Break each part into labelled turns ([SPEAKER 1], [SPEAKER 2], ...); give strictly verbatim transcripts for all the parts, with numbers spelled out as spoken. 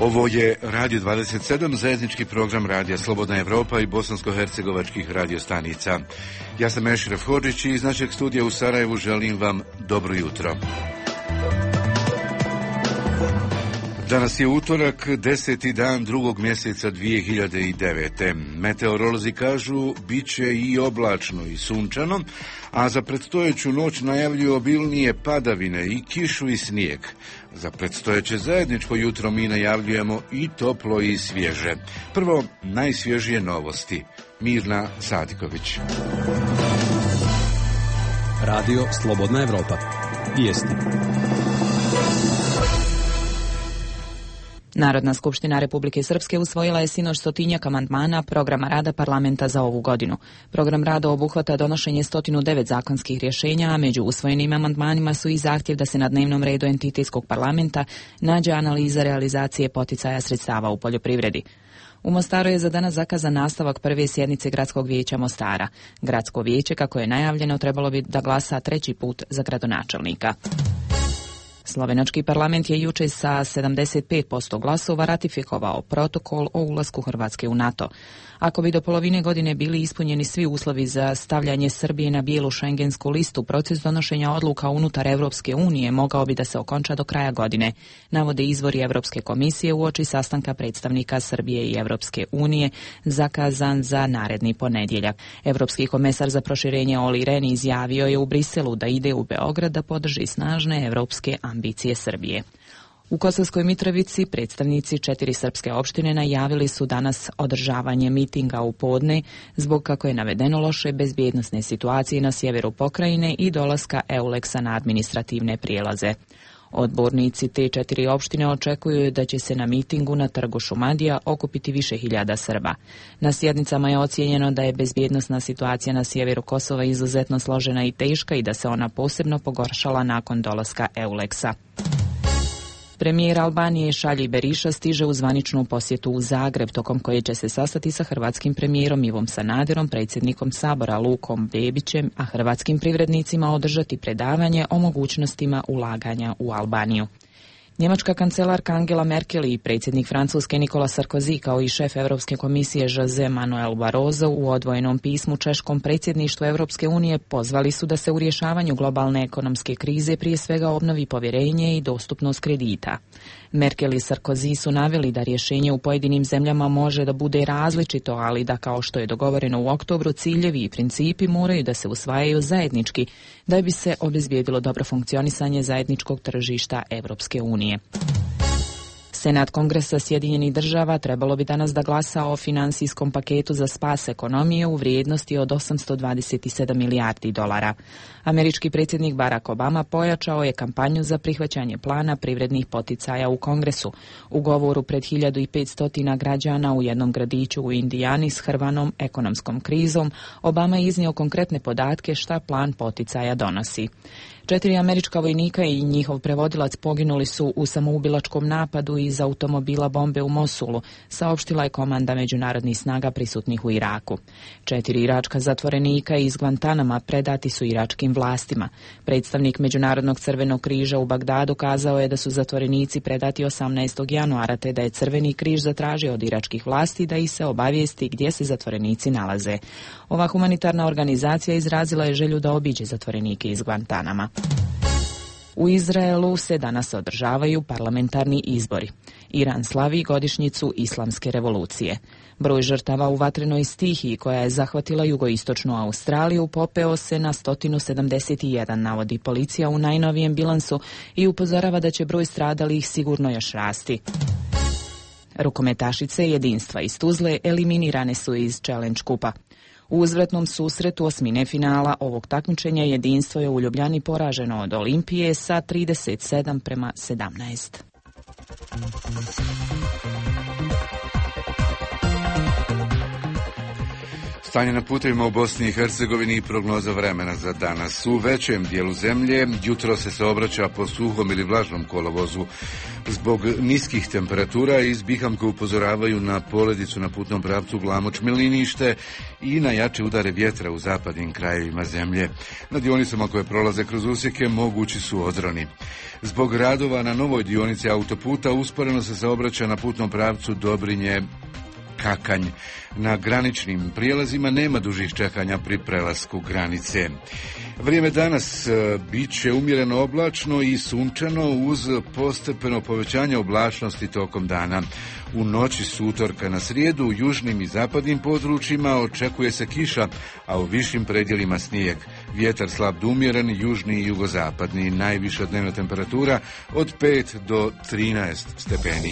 [SPEAKER 1] Ovo je Radio dvadeset sedam, zajednički program Radija Slobodna Evropa i bosansko-hercegovačkih radiostanica. Ja sam Ešref Hodžić i iz našeg studija u Sarajevu želim vam dobro jutro. Danas je utorak, deseti dan drugog mjeseca dvije hiljade devete. Meteorolozi kažu bit će i oblačno i sunčano, a za predstojeću noć najavljuju obilnije padavine i kišu i snijeg. Za predstojeće zajedničko jutro mi najavljujemo i toplo i svježe. Prvo, najsvježije novosti. Mirna Sadiković.
[SPEAKER 2] Radio Slobodna Evropa. Vijesti.
[SPEAKER 3] Narodna skupština Republike Srpske usvojila je sinoć stotinjak amandmana programa rada parlamenta za ovu godinu. Program rada obuhvata donošenje sto devet zakonskih rješenja, a među usvojenim amandmanima su i zahtjev da se na dnevnom redu entitetskog parlamenta nađe analiza realizacije poticaja sredstava u poljoprivredi. U Mostaru je za danas zakazan nastavak prve sjednice Gradskog vijeća Mostara. Gradsko vijeće, kako je najavljeno, trebalo bi da glasa treći put za gradonačelnika. Slovenački parlament je jučer sa sedamdeset pet posto glasova ratifikovao protokol o ulasku Hrvatske u NATO. Ako bi do polovine godine bili ispunjeni svi uslovi za stavljanje Srbije na bijelu šengensku listu, proces donošenja odluka unutar Evropske unije mogao bi da se okonča do kraja godine, navode izvori Evropske komisije uoči sastanka predstavnika Srbije i Evropske unije zakazan za naredni ponedjeljak. Evropski komesar za proširenje Olli Rehn izjavio je u Briselu da ide u Beograd da podrži snažne evropske ambicije Srbije. U Kosovskoj Mitrovici predstavnici četiri srpske opštine najavili su danas održavanje mitinga u podne zbog, kako je navedeno, loše bezbjednosne situacije na sjeveru pokrajine i dolaska Euleksa na administrativne prijelaze. Odbornici te četiri opštine očekuju da će se na mitingu na trgu Šumadija okupiti više hiljada Srba. Na sjednicama je ocijenjeno da je bezbjednosna situacija na sjeveru Kosova izuzetno složena i teška i da se ona posebno pogoršala nakon dolaska Euleksa. Premijer Albanije Šalji Beriša stiže u zvaničnu posjetu u Zagreb, tokom koje će se sastati sa hrvatskim premijerom Ivom Sanaderom, predsjednikom Sabora Lukom Bebićem, a hrvatskim privrednicima održati predavanje o mogućnostima ulaganja u Albaniju. Njemačka kancelarka Angela Merkel i predsjednik Francuske Nicola Sarkozy, kao i šef Europske komisije José Manuel Barroso u odvojenom pismu češkom predsjedništvu Europske unije pozvali su da se u rješavanju globalne ekonomske krize prije svega obnovi povjerenje i dostupnost kredita. Merkel i Sarkozy su naveli da rješenje u pojedinim zemljama može da bude različito, ali da, kao što je dogovoreno u oktobru, ciljevi i principi moraju da se usvajaju zajednički da bi se obezbijedilo dobro funkcionisanje zajedničkog tržišta Europske unije. Senat Kongresa Sjedinjenih država trebalo bi danas da glasa o financijskom paketu za spas ekonomije u vrijednosti od osamsto dvadeset sedam milijardi dolara. Američki predsjednik Barack Obama pojačao je kampanju za prihvaćanje plana privrednih poticaja u Kongresu. U govoru pred hiljadu petsto građana u jednom gradiću u Indijani s hrvanom ekonomskom krizom, Obama je iznio konkretne podatke šta plan poticaja donosi. Četiri američka vojnika i njihov prevodilac poginuli su u samoubilačkom napadu iz automobila bombe u Mosulu, saopštila je komanda međunarodnih snaga prisutnih u Iraku. Četiri iračka zatvorenika iz Guantanama predati su iračkim vlastima. Predstavnik Međunarodnog crvenog križa u Bagdadu kazao je da su zatvorenici predati osamnaestog januara, te da je Crveni križ zatražio od iračkih vlasti da ih se obavijesti gdje se zatvorenici nalaze. Ova humanitarna organizacija izrazila je želju da obiđe zatvorenike iz Guantanama. U Izraelu se danas održavaju parlamentarni izbori. Iran slavi godišnjicu Islamske revolucije. Broj žrtava u vatrenoj stihiji koja je zahvatila jugoistočnu Australiju popeo se na sto sedamdeset jedan, navodi policija u najnovijem bilansu i upozorava da će broj stradalih sigurno još rasti. Rukometašice Jedinstva iz Tuzle eliminirane su iz Challenge kupa. U uzvratnom susretu osmine finala ovog takmičenja Jedinstvo je u Ljubljani poraženo od Olimpije sa trideset sedam prema sedamnaest.
[SPEAKER 1] Stanje na putevima u Bosni i Hercegovini i prognoza vremena za danas. U većem dijelu zemlje jutro se saobraća po suhom ili vlažnom kolovozu. Zbog niskih temperatura iz Bihamka upozoravaju na poledicu na putnom pravcu Glamoč-Milinište i na jače udare vjetra u zapadnim krajevima zemlje. Na dionicama koje prolaze kroz usjeke mogući su odroni. Zbog radova na novoj dionici autoputa usporeno se saobraća na putnom pravcu Dobrinje Kakanj. Na graničnim prijelazima nema dužih čekanja pri prelasku granice. Vrijeme danas e, bit će umjereno oblačno i sunčano uz postepeno povećanje oblačnosti tokom dana. U noći s utorka na srijedu u južnim i zapadnim područjima očekuje se kiša, a u višim predjelima snijeg. Vjetar slab do umjeren, južni i jugozapadni. Najviša dnevna temperatura od pet do trinaest stepeni.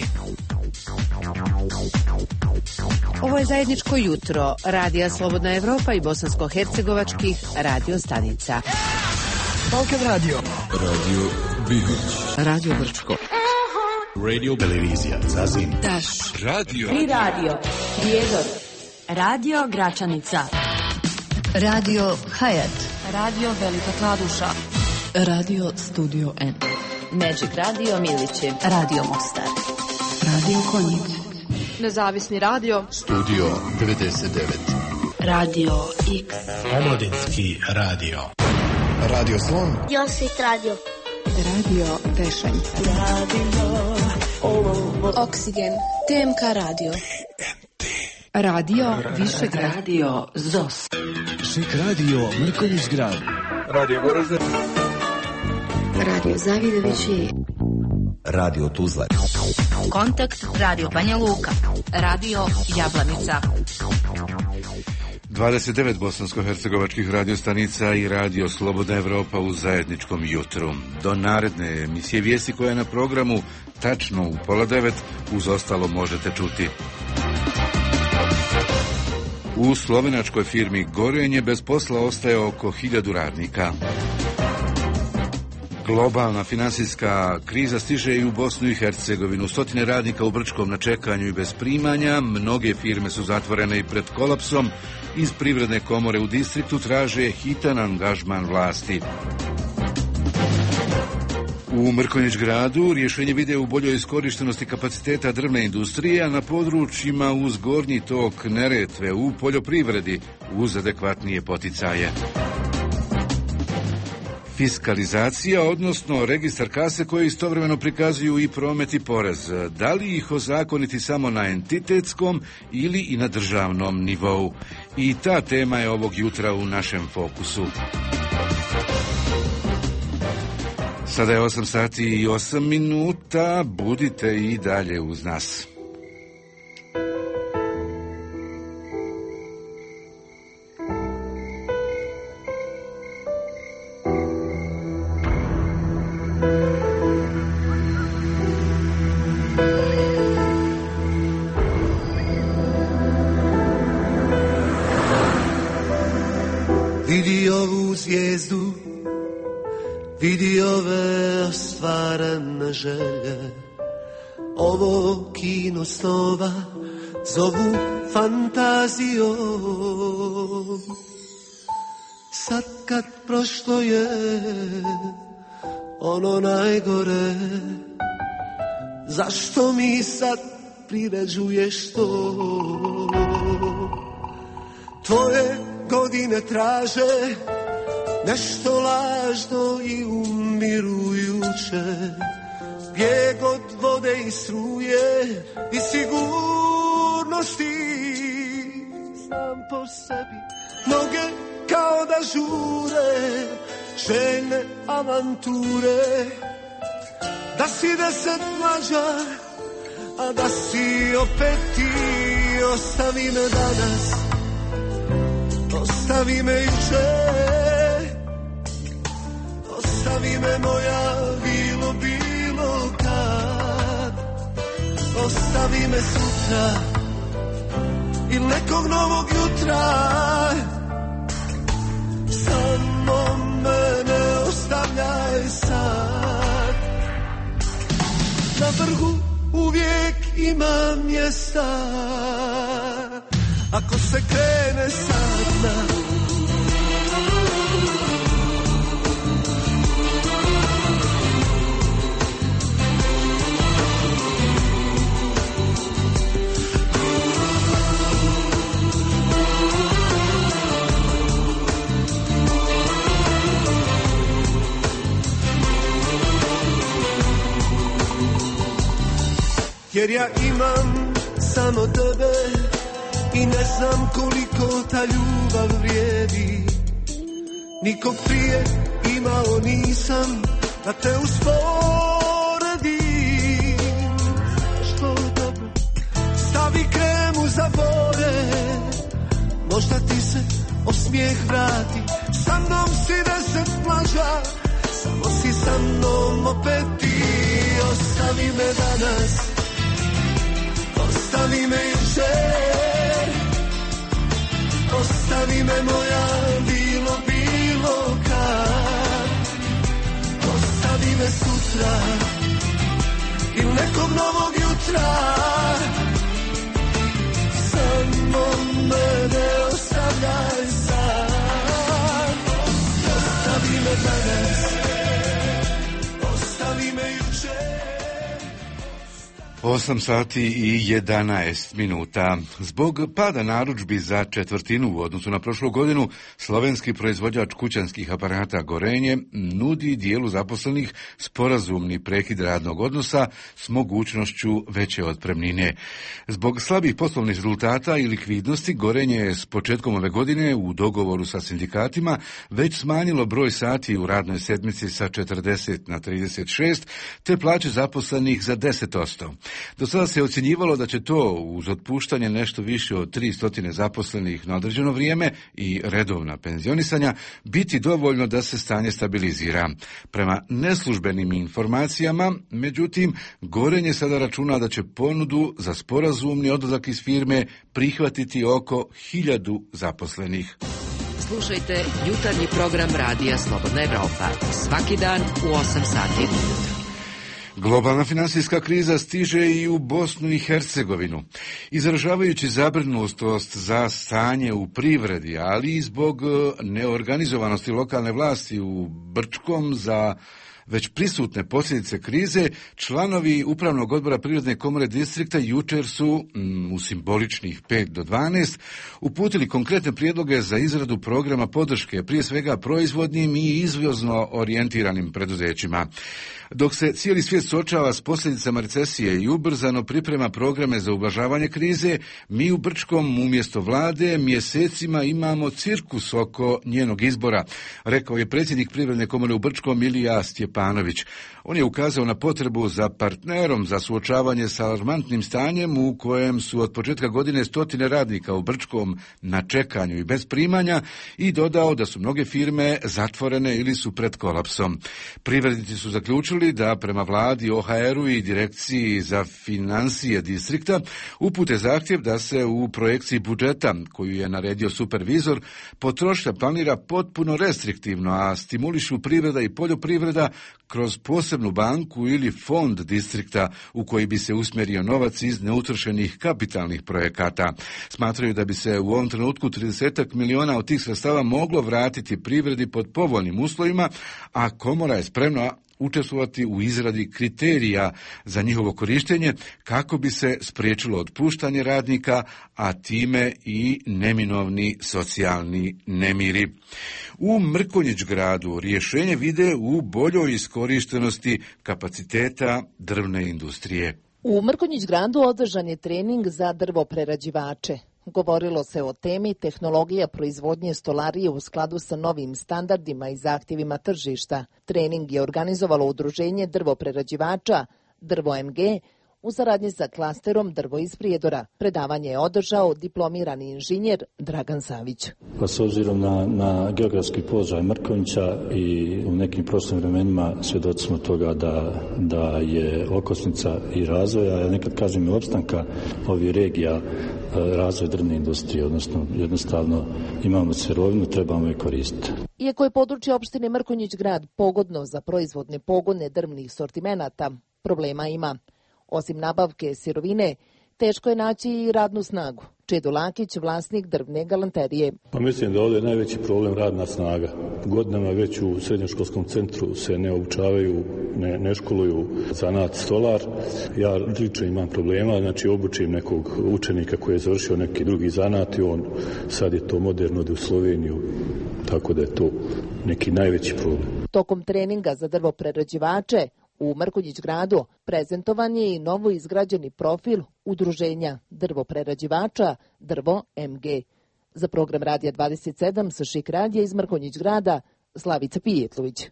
[SPEAKER 4] Ovo je zajedničko jutro Radija Slobodna Evropa i bosansko-hercegovačkih radio stanica.
[SPEAKER 5] Balkan radio.
[SPEAKER 2] Radio Bihoć.
[SPEAKER 3] Radio Brčko.
[SPEAKER 2] Radio Televizija Zazin.
[SPEAKER 3] Taš.
[SPEAKER 1] Radio.
[SPEAKER 6] Tri radio. Prijedor. Radio Gračanica.
[SPEAKER 5] Radio Hayat.
[SPEAKER 6] Radio Velika Kladuša.
[SPEAKER 3] Radio Studio N.
[SPEAKER 6] Magic Radio Milići.
[SPEAKER 5] Radio Mostar. Radio Konjic.
[SPEAKER 7] Nezavisni radio.
[SPEAKER 8] Studio devedeset devet.
[SPEAKER 5] Radio X.
[SPEAKER 9] Omladinski radio.
[SPEAKER 8] Radio Slon.
[SPEAKER 10] Josit radio.
[SPEAKER 5] Radio Tešanj.
[SPEAKER 10] Radio
[SPEAKER 5] Oksigen. T M K radio.
[SPEAKER 3] Radio Višegrad.
[SPEAKER 5] Radio Zos.
[SPEAKER 9] Šik radio Mrkonjić grad.
[SPEAKER 11] Radio Goražde.
[SPEAKER 5] Radio Zavidovići.
[SPEAKER 8] Radio Tuzla.
[SPEAKER 6] Kontakt Radio Banja Luka. Radio Jablanica.
[SPEAKER 1] dvadeset devet bosansko-hercegovačkih radiostanica i Radio Slobodna Evropa u zajedničkom jutru. Do naredne emisije vijesti koja je na programu tačno u pola devet, uz ostalo možete čuti. U slovenačkoj firmi Gorenje bez posla ostaje oko hiljadu radnika. Globalna finansijska kriza stiže i u Bosnu i Hercegovinu. Stotine radnika u Brčkom na čekanju i bez primanja. Mnoge firme su zatvorene i pred kolapsom. Iz Privredne komore u distriktu traže hitan angažman vlasti. U Mrkonjić gradu rješenje vide u boljoj iskorištenosti kapaciteta drvne industrije, a na područjima uz gornji tok Neretve u poljoprivredi uz adekvatnije poticaje. Fiskalizacija, odnosno registar kase koje istovremeno prikazuju i promet i porez. Da li ih ozakoniti samo na entitetskom ili i na državnom nivou? I ta tema je ovog jutra u našem fokusu. Sada je osam sati i osam minuta, budite i dalje uz nas.
[SPEAKER 12] Vidi ovu zvijezdu, vidi ove ostvarene želje, ovo kino snova zovu fantazijom. Sad kad prošlo je ono najgore, zašto mi sad priređuješ to? Tvoje godine traže nešto lažno i umirujuće, bijeg od vode i struje i sigurnosti. Znam po sebi, noge kao da žure, željne avanture, da si deset mlađa, a da si opet ti. Ostavi me danas, ostavi me jučer, ostavi me moja bilo, bilo kad. Ostavi me sutra ili nekog novog jutra, samo mene ostavljaj sad. Na vrhu uvijek ima mjesta, ako se krene sad na. jer ja imam samo tebe i ne znam koliko ta ljubav vrijedi. Nikog prije imao nisam da te usporedim. Što dobro, stavi kremu za bore, možda ti se osmijeh vrati. Sa mnom si deset plaža, samo si sa mnom opet ti. Ostavi me danas, ostavi me jučer, ostavi me moja bilo, bilo kad. Ostavi me sutra ili nekog novog jutra, samo me ne ostavljaj sad. Ostavi me danas, ostavi me jučer.
[SPEAKER 1] osam sati i jedanaest minuta. Zbog pada narudžbi za četvrtinu u odnosu na prošlu godinu, slovenski proizvođač kućanskih aparata Gorenje nudi dijelu zaposlenih sporazumni prekid radnog odnosa s mogućnošću veće otpremnine. Zbog slabih poslovnih rezultata i likvidnosti, Gorenje je s početkom ove godine u dogovoru sa sindikatima već smanjilo broj sati u radnoj sedmici sa četrdeset na trideset šest, te plaće zaposlenih za deset posto. Do sada se ocjenjivalo da će to, uz otpuštanje nešto više od tristo zaposlenih na određeno vrijeme i redovna penzionisanja, biti dovoljno da se stanje stabilizira. Prema neslužbenim informacijama, međutim, Gorenje sada računa da će ponudu za sporazumni odlazak iz firme prihvatiti oko hiljadu zaposlenih.
[SPEAKER 4] Slušajte jutarnji program Radija Slobodna Evropa svaki dan u osam sati.
[SPEAKER 1] Globalna financijska kriza stiže i u Bosnu i Hercegovinu. Izražavajući zabrinutost za stanje u privredi, ali i zbog neorganizovanosti lokalne vlasti u Brčkom za već prisutne posljedice krize, članovi Upravnog odbora Privredne komore distrikta jučer su m, u simboličnih pet do dvanaest uputili konkretne prijedloge za izradu programa podrške, prije svega proizvodnim i izvozno orijentiranim preduzećima. Dok se cijeli svijet suočava s posljedicama recesije i ubrzano priprema programe za ublažavanje krize, mi u Brčkom umjesto vlade mjesecima imamo cirkus oko njenog izbora, rekao je predsjednik Privredne komore u Brčkom Ilija Stjepanović. On je ukazao na potrebu za partnerom za suočavanje sa alarmantnim stanjem u kojem su od početka godine stotine radnika u Brčkom na čekanju i bez primanja i dodao da su mnoge firme zatvorene ili su pred kolapsom. Privrednici su zaključili da prema vladi, O H R-u i direkciji za financije distrikta upute zahtjev da se u projekciji budžeta, koju je naredio supervizor, potrošnja planira potpuno restriktivno, a stimulišu privreda i poljoprivreda kroz posebnu banku ili fond distrikta u koji bi se usmjerio novac iz neutrošenih kapitalnih projekata. Smatraju da bi se u ovom trenutku trideset miliona od tih sredstava moglo vratiti privredi pod povoljnim uslovima, a komora je spremna učestvovati u izradi kriterija za njihovo korištenje kako bi se spriječilo otpuštanje radnika, a time i neminovni socijalni nemiri. U Mrkonjić gradu rješenje vide u boljoj iskorištenosti kapaciteta drvne industrije.
[SPEAKER 11] U Mrkonjić gradu održan je trening za drvoprerađivače. Govorilo se o temi tehnologija proizvodnje stolarije u skladu sa novim standardima i zahtjevima tržišta. Trening je organizovalo udruženje drvoprerađivača Drvo M G u saradnji sa klasterom Drvo iz Prijedora. Predavanje je održao diplomirani inženjer Dragan Savić.
[SPEAKER 13] Pa s obzirom na, na geografski položaj Mrkonjića i u nekim prošlim vremenima svjedoci smo toga da, da je okosnica i razvoja, ja nekad kažem i opstanka ovih regija, razvoj drvne industrije, odnosno jednostavno imamo sirovinu, trebamo je koristiti.
[SPEAKER 11] Iako je područje opštine Mrkonjić grad pogodno za proizvodne pogone drvnih sortimenata, problema ima. Osim nabavke sirovine, teško je naći i radnu snagu. Čedo Lakić, vlasnik drvne galanterije.
[SPEAKER 13] Pa mislim da ovdje je najveći problem radna snaga. Godinama već u srednjoškolskom centru se ne obučavaju, ne, ne školuju zanat stolar. Ja lično imam problema, znači obučim nekog učenika koji je završio neki drugi zanat i on sad je to moderno ode u Sloveniju, tako da je to neki najveći problem.
[SPEAKER 11] Tokom treninga za drvoprerađivače U Mrkonjić gradu prezentovan je i novo izgrađeni profil udruženja drvoprerađivača Drvo em ge. Za program Radija dvadeset sedam sa Šik radija iz Mrkonjić grada, Slavica Pijetlović.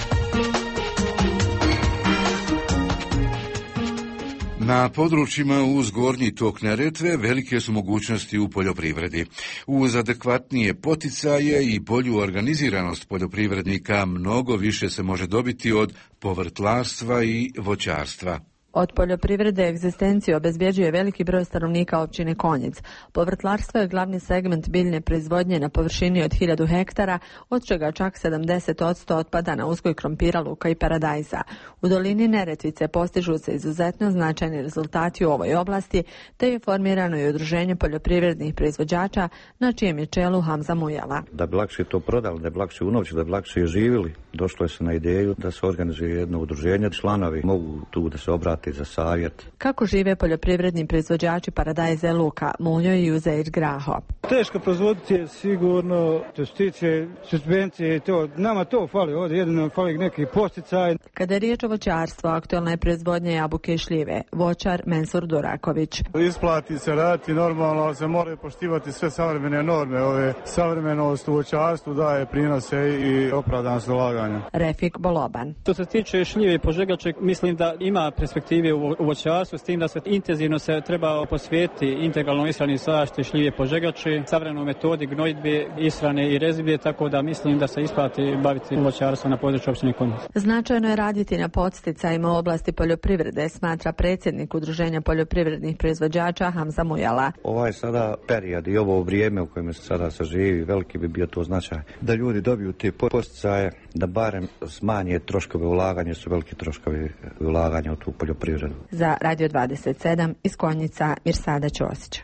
[SPEAKER 1] Na područjima uz gornji tok Neretve velike su mogućnosti u poljoprivredi. Uz adekvatnije poticaje i bolju organiziranost poljoprivrednika mnogo više se može dobiti od povrtlarstva i voćarstva.
[SPEAKER 14] Od poljoprivrede egzistenciju obezbjeđuje veliki broj stanovnika općine Konjic. Povrtlarstvo je glavni segment biljne proizvodnje na površini od hiljadu hektara, od čega čak sedamdeset posto otpada na uzgoj krompira, luka i paradajza. U dolini Neretvice postižu se izuzetno značajni rezultati u ovoj oblasti, te je formirano i udruženje poljoprivrednih proizvođača, na čijem je čelu Hamza Mujala.
[SPEAKER 15] Da bi lakše to prodali, da bi lakše unovći, da bi lakše živjeli, došlo je se na ideju da se organizuje jedno udruženje. Članovi mogu tu da se obrate za savjet.
[SPEAKER 14] Kako žive poljoprivredni proizvođači paradajza i luka, Muljo i Uzeir Graho?
[SPEAKER 16] Teško proizvoditi je sigurno, to se tiče subvencije i to. Nama to fali, ovdje jedino fali neki posticaj.
[SPEAKER 14] Kada je riječ o voćarstvu, aktualna je proizvodnja jabuke i šljive. Voćar Mensur Duraković.
[SPEAKER 17] Isplati se raditi normalno, se moraju poštivati sve savremene norme. Ove savremenost u voćarstvu daje prinose i opravdanost ulaganja.
[SPEAKER 14] Refik Boloban.
[SPEAKER 18] Što se tiče šljive i požegača, mislim da ima perspektive u voćarstvu, s tim da se intenzivno se treba posvetiti integralno ishrani zaštite šljive požegači, savremenoj metodi gnojidbe, ishrane i rezidbe, tako da mislim da se isplati baviti voćarstvom na području općine Konjic.
[SPEAKER 14] Značajno je raditi na podsticajima u oblasti poljoprivrede, smatra predsjednik Udruženja poljoprivrednih proizvođača Hamza Mujala.
[SPEAKER 15] Ovaj sada period i ovo vrijeme u kojem se sada se živi, veliki bi bio to značaj da ljudi dobiju te posticaje, da barem smanje troškove ulaganja, su veliki troškovi ulaganja u tu poljoprivredu.
[SPEAKER 14] Za Radio dvadeset sedam iz Konjica, Mirsada Ćosić.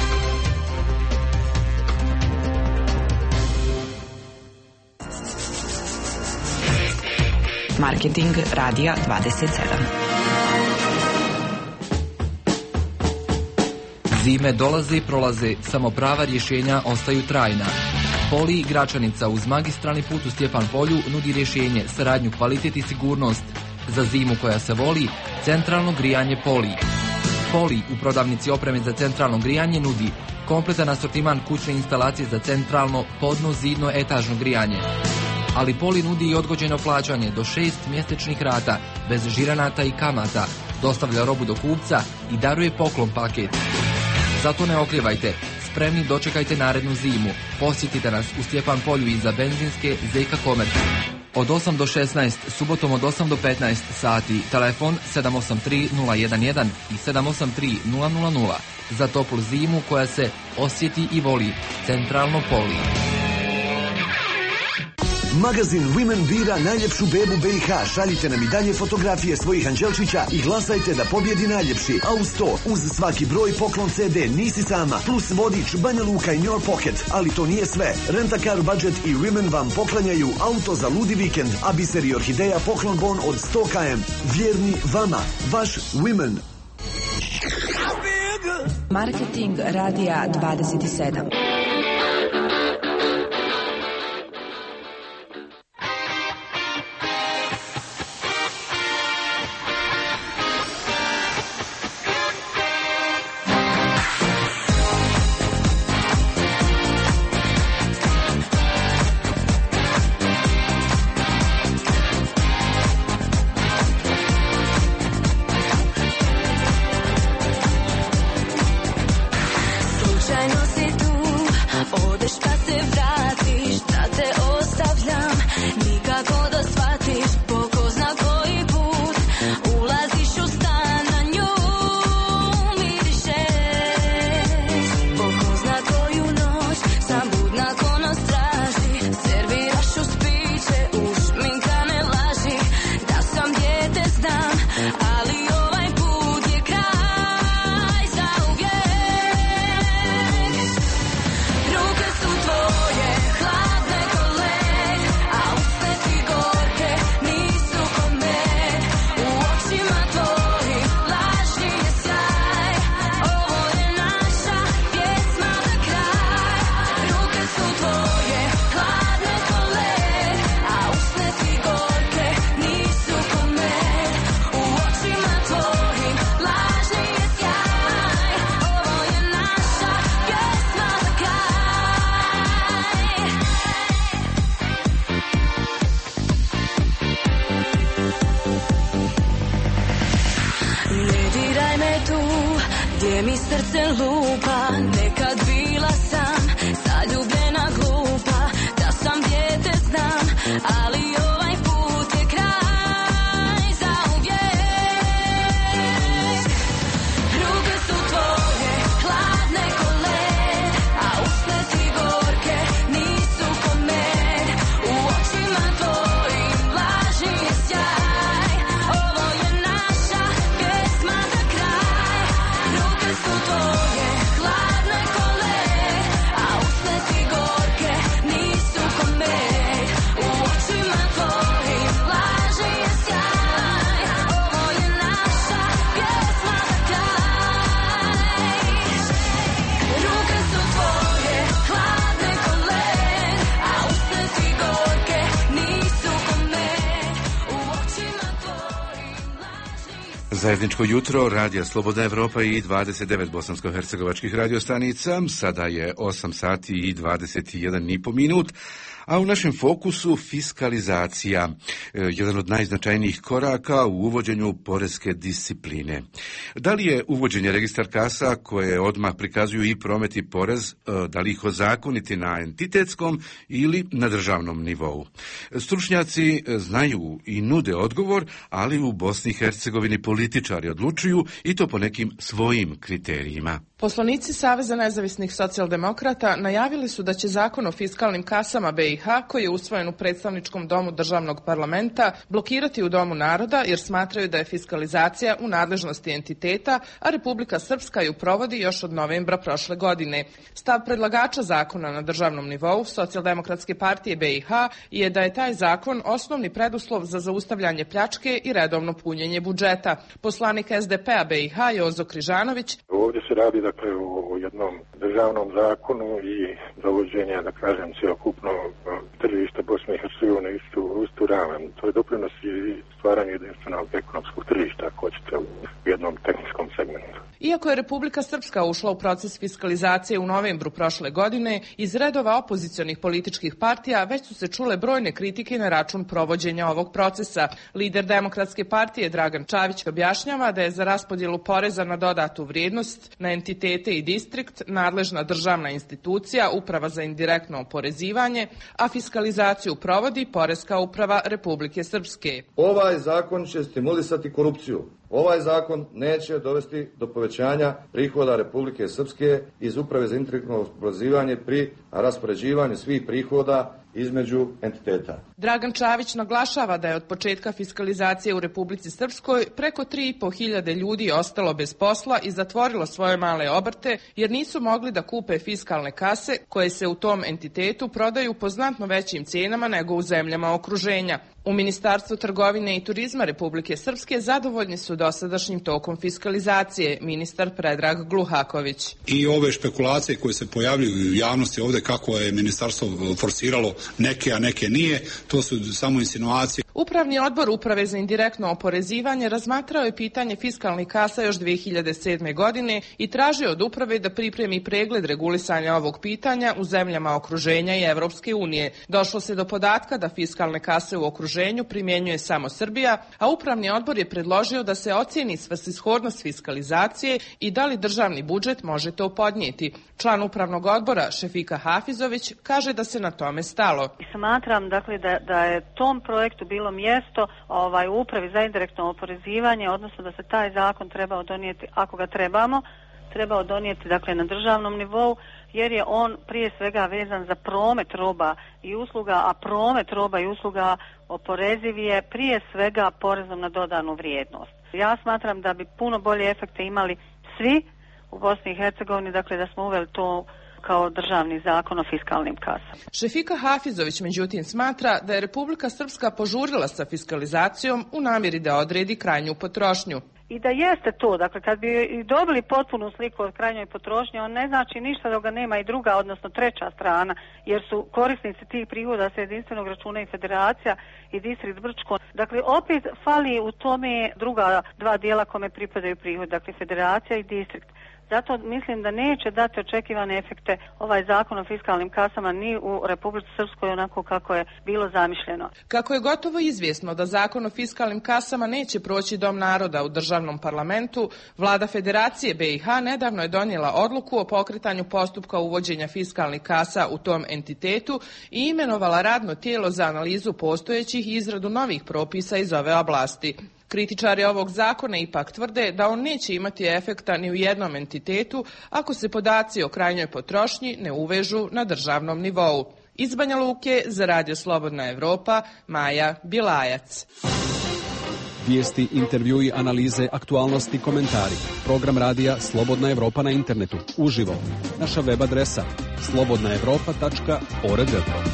[SPEAKER 3] Marketing Radija dvadeset sedam.
[SPEAKER 19] Zime dolaze i prolaze, samo prava rješenja ostaju trajna. Poli Gračanica uz magistralni put u Stjepan Polju nudi rješenje, saradnju, kvalitet i sigurnost. Za zimu koja se voli, centralno grijanje Poli. Poli u prodavnici opreme za centralno grijanje nudi kompletan asortiman kućne instalacije za centralno, podno, zidno, etažno grijanje. Ali Poli nudi i odgođeno plaćanje do šest mjesečnih rata, bez žiranata i kamata, dostavlja robu do kupca i daruje poklon paket. Zato ne oklijevajte, spremni dočekajte narednu zimu. Posjetite nas u Stjepan Polju iza benzinske Zeka Komerc. Od osam do šesnaest, subotom od osam do petnaest sati, telefon sedam osam tri nula jedan jedan i sedam osam tri nula nula nula. Za toplu zimu koja se osjeti i voli. Centralno Poli.
[SPEAKER 20] Magazin Women bira najljepšu bebu B i H. Šaljite nam i dalje fotografije svojih anđelčića i glasajte da pobjedi najljepši. A uz to, uz svaki broj poklon C D Nisi sama, plus vodič Banja Luka in Your Pocket. Ali to nije sve. Rent-a-car Budget i Women vam poklanjaju auto za ludi vikend, a Biser i Orhideja poklon bon od sto kilometara. Vjerni vama, vaš Women.
[SPEAKER 3] Marketing Radija dvadeset sedam.
[SPEAKER 21] Ruke su tvoje,
[SPEAKER 10] srce lupa, nekad bila sam zaljubljena glupa, da sam dijete znam, ali ovaj put je kraj zauvijek. Ruke su tvoje, hladne ko led, a usne ti gorke, nisu ko med. U očima tvojim lažni je sjaj, ovo je naša pjesma za kraj. Ruke su tvoje, hladne ko led, a usne ti gorke, nisu ko med. U očima tvojim lažni je sjaj, ovo je naša pjesma za kraj. Ruke su tvoje, hladne ko led, a usne ti gorke, nisu ko med. U očima tvojim lažni je sjaj.
[SPEAKER 1] Zajedničko jutro Radija Slobodna Evropa i dvadeset devet bosansko-hercegovačkih radiostanica. Sada je osam sati i dvadeset jedan i po minut, a u našem fokusu fiskalizacija, jedan od najznačajnijih koraka u uvođenju poreske discipline. Da li je uvođenje registar kasa koje odmah prikazuju i promet i porez, da li ih ozakoniti na entitetskom ili na državnom nivou? Stručnjaci znaju i nude odgovor, ali u Bosni i Hercegovini političari odlučuju i to po nekim svojim kriterijima.
[SPEAKER 21] Poslanici Saveza nezavisnih socijaldemokrata najavili su da će zakon o fiskalnim kasama be i ha, koji je usvojen u predstavničkom domu državnog parlamenta, blokirati u Domu naroda jer smatraju da je fiskalizacija u nadležnosti entiteta, a Republika Srpska ju provodi još od novembra prošle godine. Stav predlagača zakona na državnom nivou Socijaldemokratske partije be i ha je da je taj zakon osnovni preduslov za zaustavljanje pljačke i redovno punjenje budžeta. Poslanik es de pe a be i ha Jozo Križanović:
[SPEAKER 22] ovdje se radi dakle o jednom državnom zakonu i dovođenje, da kažem, cijelokupno tržišta Bosne i Hercegovine istu, istu raven. To je doprinos i stvaranje jedinstvenog ekonomskog tržišta, ako hoćete, u jednom tehničkom segmentu.
[SPEAKER 21] Iako je Republika Srpska ušla u proces fiskalizacije u novembru prošle godine, iz redova opozicionih političkih partija već su se čule brojne kritike na račun provođenja ovog procesa. Lider Demokratske partije Dragan Čavić objašnjava da je za raspodjelu poreza na dodatu vrijednost na entitete i distrikt nadležna državna institucija, Uprava za indirektno oporezivanje, a fiskalizaciju provodi Poreska uprava Republike Srpske.
[SPEAKER 23] Ovaj zakon će stimulisati korupciju. Ovaj zakon neće dovesti do povećanja prihoda Republike Srpske iz Uprave za indirektno oporezivanje pri raspoređivanju svih prihoda između entiteta.
[SPEAKER 21] Dragan Čavić naglašava da je od početka fiskalizacije u Republici Srpskoj preko tri i po hiljade ljudi ostalo bez posla i zatvorilo svoje male obrte jer nisu mogli da kupe fiskalne kase koje se u tom entitetu prodaju po znatno većim cijenama nego u zemljama okruženja. U Ministarstvu trgovine i turizma Republike Srpske zadovoljni su dosadašnjim tokom fiskalizacije, ministar Predrag Gluhaković.
[SPEAKER 24] I ove špekulacije koje se pojavljuju u javnosti ovdje kako je ministarstvo forsiralo neke, a neke nije, to su samo insinuacije.
[SPEAKER 21] Upravni odbor Uprave za indirektno oporezivanje razmatrao je pitanje fiskalnih kasa još dve hiljade sedme. godine i tražio od uprave da pripremi pregled regulisanja ovog pitanja u zemljama okruženja i Evropske unije. Došlo se do podatka da fiskalne kase u okruženju primjenjuje samo Srbija, a upravni odbor je predložio da se ocjeni svrsishodnost fiskalizacije i da li državni budžet može to podnijeti. Član upravnog odbora Šefika Hafizović kaže da se na tome stalo.
[SPEAKER 25] Smatram dakle da, da je tom projektu bilo mjesto ovaj, u Upravi za indirektno oporezivanje, odnosno da se taj zakon trebao donijeti, ako ga trebamo, trebao donijeti dakle na državnom nivou, jer je on prije svega vezan za promet roba i usluga, a promet roba i usluga oporeziv je prije svega porezom na dodanu vrijednost. Ja smatram da bi puno bolje efekte imali svi u Bosni i Hercegovini, dakle da smo uveli to kao državni zakon o fiskalnim kasama.
[SPEAKER 21] Šefika Hafizović međutim smatra da je Republika Srpska požurila sa fiskalizacijom u namjeri da odredi krajnju potrošnju.
[SPEAKER 25] I da jeste to, dakle kad bi dobili potpunu sliku od krajnjoj potrošnje, on ne znači ništa dok ga nema i druga, odnosno treća strana, jer su korisnici tih prihoda sa jedinstvenog računa i federacija i distrikt Brčko. Dakle, opet fali u tome druga dva dijela kome pripadaju prihod, dakle federacija i distrikt. Zato mislim da neće dati očekivane efekte ovaj zakon o fiskalnim kasama ni u Republici Srpskoj onako kako je bilo zamišljeno.
[SPEAKER 21] Kako je gotovo izvjesno da zakon o fiskalnim kasama neće proći Dom naroda u državnom parlamentu, vlada Federacije B i H nedavno je donijela odluku o pokretanju postupka uvođenja fiskalnih kasa u tom entitetu i imenovala radno tijelo za analizu postojećih i izradu novih propisa iz ove oblasti. Kritičari ovog zakona ipak tvrde da on neće imati efekta ni u jednom entitetu ako se podaci o krajnjoj potrošnji ne uvežu na državnom nivou. Iz Banja Luke za Radio Slobodna Evropa, Maja Bilajac.
[SPEAKER 2] Vijesti, intervjui, analize, aktualnosti, komentari. Program radija Slobodna Evropa na internetu, uživo. Naša web adresa slobodna evropa tačka org.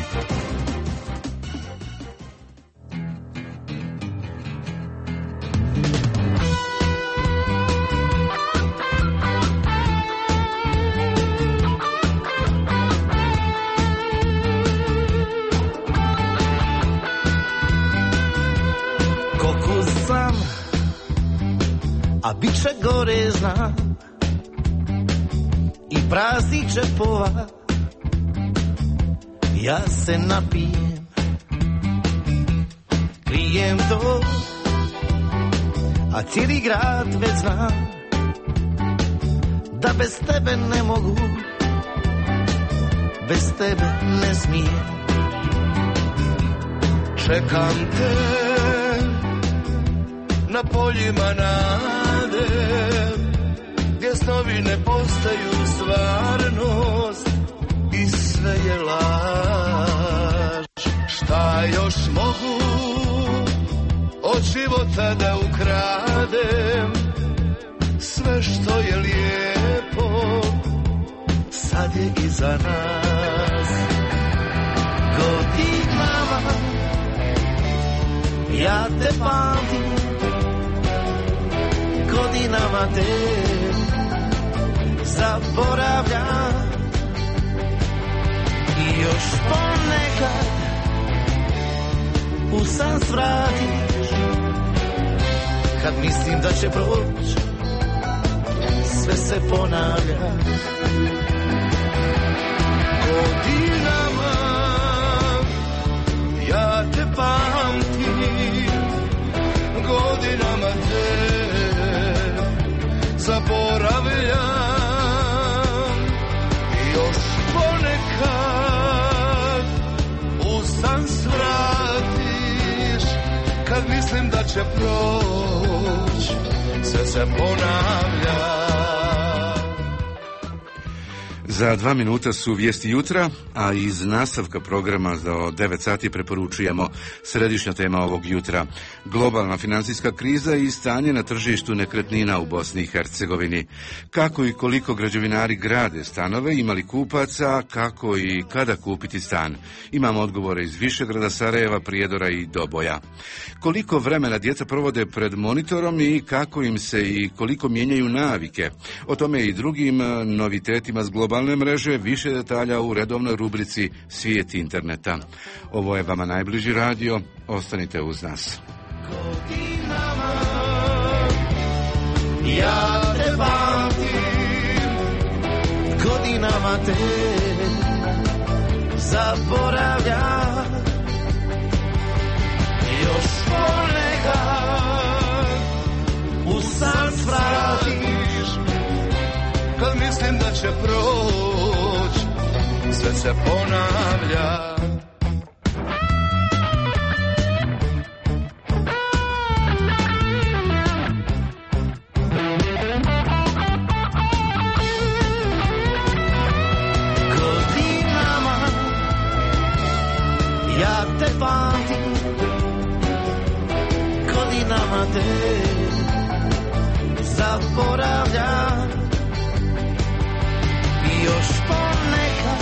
[SPEAKER 5] A bit će gore, znam, i praznih džepova. Ja se napijem, krijem to, a cijeli grad već zna da bez tebe ne mogu, bez tebe ne smijem.
[SPEAKER 12] Čekam te na poljima nade, gdje snovi ne postaju stvarnost i sve je laž. Šta još mogu od života da ukradem? Sve što je lijepo sad je iza nas.
[SPEAKER 5] Godinama ja te pamtim, godinama te zaboravljam i još ponekad u san svratiš, kad mislim da će proći, sve se ponavlja.
[SPEAKER 12] Godinama ja te pamtim, godinama te zaboravljam i još ponekad u san svratiš, kad mislim da će proći, sve se ponavlja.
[SPEAKER 1] Za dva minuta su vijesti jutra, a iz nastavka programa za devet sati preporučujemo središnja tema ovog jutra. Globalna financijska kriza i stanje na tržištu nekretnina u Bosni i Hercegovini. Kako i koliko građevinari grade stanove, imali kupaca, kako i kada kupiti stan. Imamo odgovore iz Višegrada, Sarajeva, Prijedora i Doboja. Koliko vremena djeca provode pred monitorom i kako im se i koliko mijenjaju navike. O tome i drugim novitetima s globalne mreže, više detalja u redovnoj rubrici Svijet interneta. Ovo je vama najbliži radio, ostanite uz nas.
[SPEAKER 5] Godinama ja te pamtim, godinama te zaboravljam, još ponekad u san svratiš,
[SPEAKER 12] kad mislim da će proći, sve se ponavlja.
[SPEAKER 5] Godinama ja te pamtim, godinama te zaboravljam i još ponekad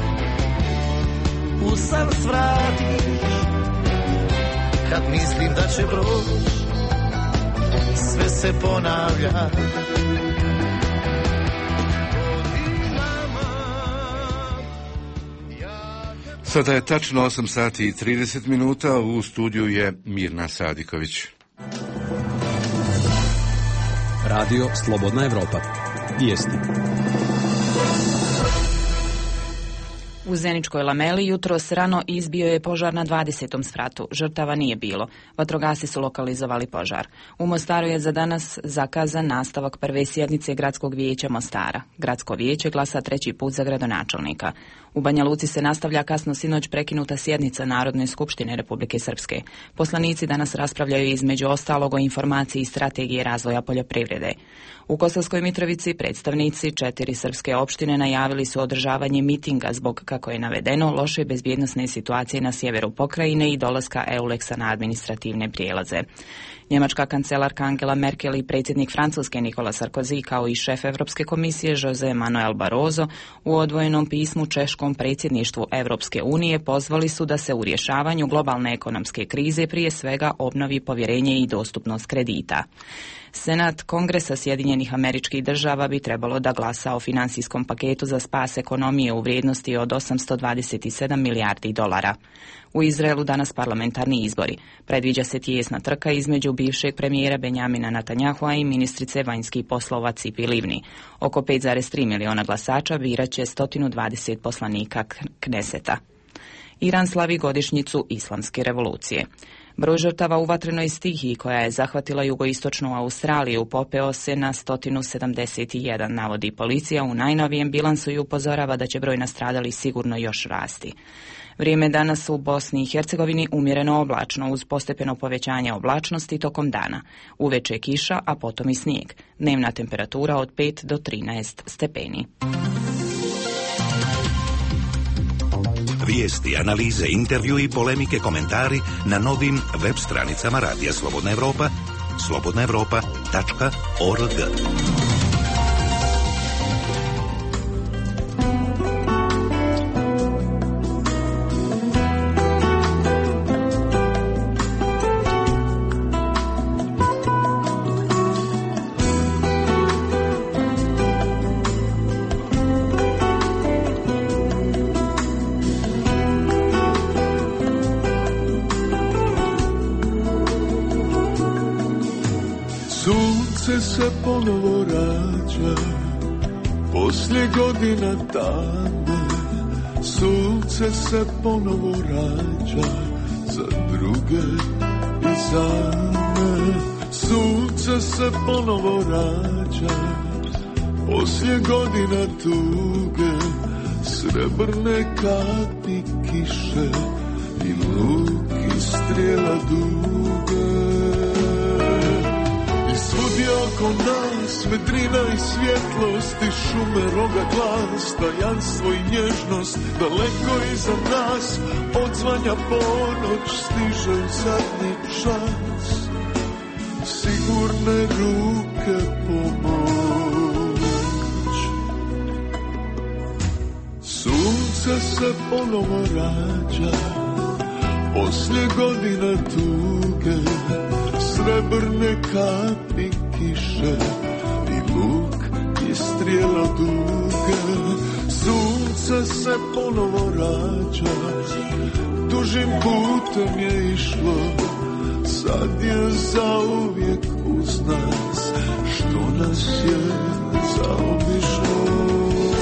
[SPEAKER 5] u san svratiš, kad mislim da će proći, sve se ponavlja.
[SPEAKER 1] Sada je tačno osam sati i trideset minuta, u studiju je Mirna Sadiković.
[SPEAKER 2] Radio Slobodna Evropa, Vijesti.
[SPEAKER 3] U Zeničkoj Lameli jutros rano izbio je požar na dvadesetom spratu. Žrtava nije bilo. Vatrogasci su lokalizovali požar. U Mostaru je za danas zakazan nastavak prve sjednice Gradskog vijeća Mostara. Gradsko vijeće glasa treći put za gradonačelnika. U Banja Luci se nastavlja kasno sinoć prekinuta sjednica Narodne skupštine Republike Srpske. Poslanici danas raspravljaju između ostalog o informaciji strategije razvoja poljoprivrede. U Kosovskoj Mitrovici predstavnici četiri srpske opštine najavili su održavanje mitinga zbog, kako je navedeno, loše bezbjednosne situacije na sjeveru pokrajine i dolaska Euleksa na administrativne prijelaze. Njemačka kancelarka Angela Merkel i predsjednik Francuske Nicolas Sarkozy kao i šef Europske komisije José Manuel Barroso u odvojenom pismu češkom predsjedništvu Europske unije pozvali su da se u rješavanju globalne ekonomske krize prije svega obnovi povjerenje i dostupnost kredita. Senat Kongresa Sjedinjenih Američkih Država bi trebalo da glasa o financijskom paketu za spas ekonomije u vrijednosti od osamsto dvadeset sedam milijardi dolara. U Izraelu danas parlamentarni izbori. Predviđa se tijesna trka između bivšeg premijera Benjamina Netanjahua i ministrice vanjskih poslova Cipi Livni. Oko pet zarez tri miliona glasača birat će sto dvadeset poslanika Kneseta. Iran slavi godišnjicu Islamske revolucije. Broj žrtava u vatrenoj stihiji koja je zahvatila jugoistočnu Australiju popeo se na sto sedamdeset jedan, navodi policija u najnovijem bilansu i upozorava da će broj nastradalih sigurno još rasti. Vrijeme danas u Bosni i Hercegovini umjereno oblačno uz postepeno povećanje oblačnosti tokom dana. Uveče kiša, a potom i snijeg. Dnevna temperatura od pet do trinaest stepeni.
[SPEAKER 4] Vijesti, analize, intervju i polemike, komentari na novim web stranicama Radija Slobodna Evropa, slobodna evropa tačka org.
[SPEAKER 12] Se ponovo rađa poslije godina tame, sunce se ponovo rađa za druge i za me. Sunce se ponovo rađa poslije godina tuge, srebrne kapi kiše i luk i strijela duge. Svud je oko nas vedrina i svjetlost i šume, roga, glas, tajanstvo i nježnost. Daleko iza nas odzvanja ponoć, stiže u zadnji čas. Sigurne ruke pomoć. Sunce se ponovo rađa poslije godina tuge, srebrne kapi kiše i luk i strijela duge. Sunce se ponovo rađa, dužim putem je išlo, sad je zauvijek uz nas, što nas je zaobišlo.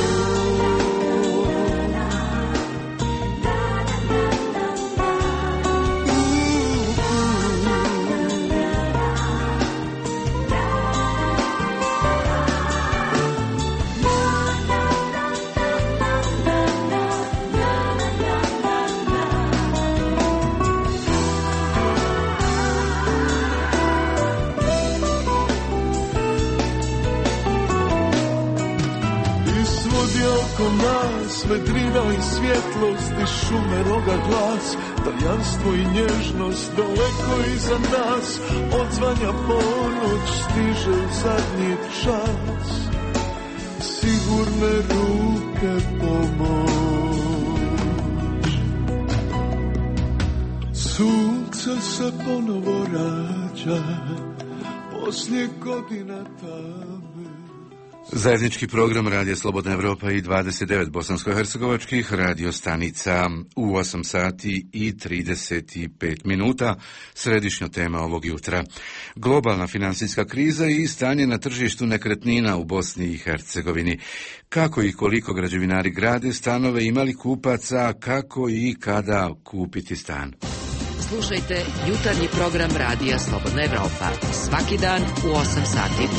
[SPEAKER 12] Vedrina i svjetlost i šume, roga, glas, tajanstvo i nježnost. Daleko iza nas odzvanja ponoć, stiže u zadnji čas. Sigurne ruke pomoć. Sunce se ponovo rađa poslije godina tame.
[SPEAKER 1] Zajednički program Radija Slobodna Evropa i dvadeset devet bosansko-hercegovačkih radio stanica u osam sati i trideset pet minuta. Središnja tema ovog jutra. Globalna financijska kriza i stanje na tržištu nekretnina u Bosni i Hercegovini. Kako i koliko građevinari grade stanove, imali kupaca, kako i kada kupiti stan.
[SPEAKER 6] Slušajte jutarnji program Radija Slobodna Evropa svaki dan u osam sati.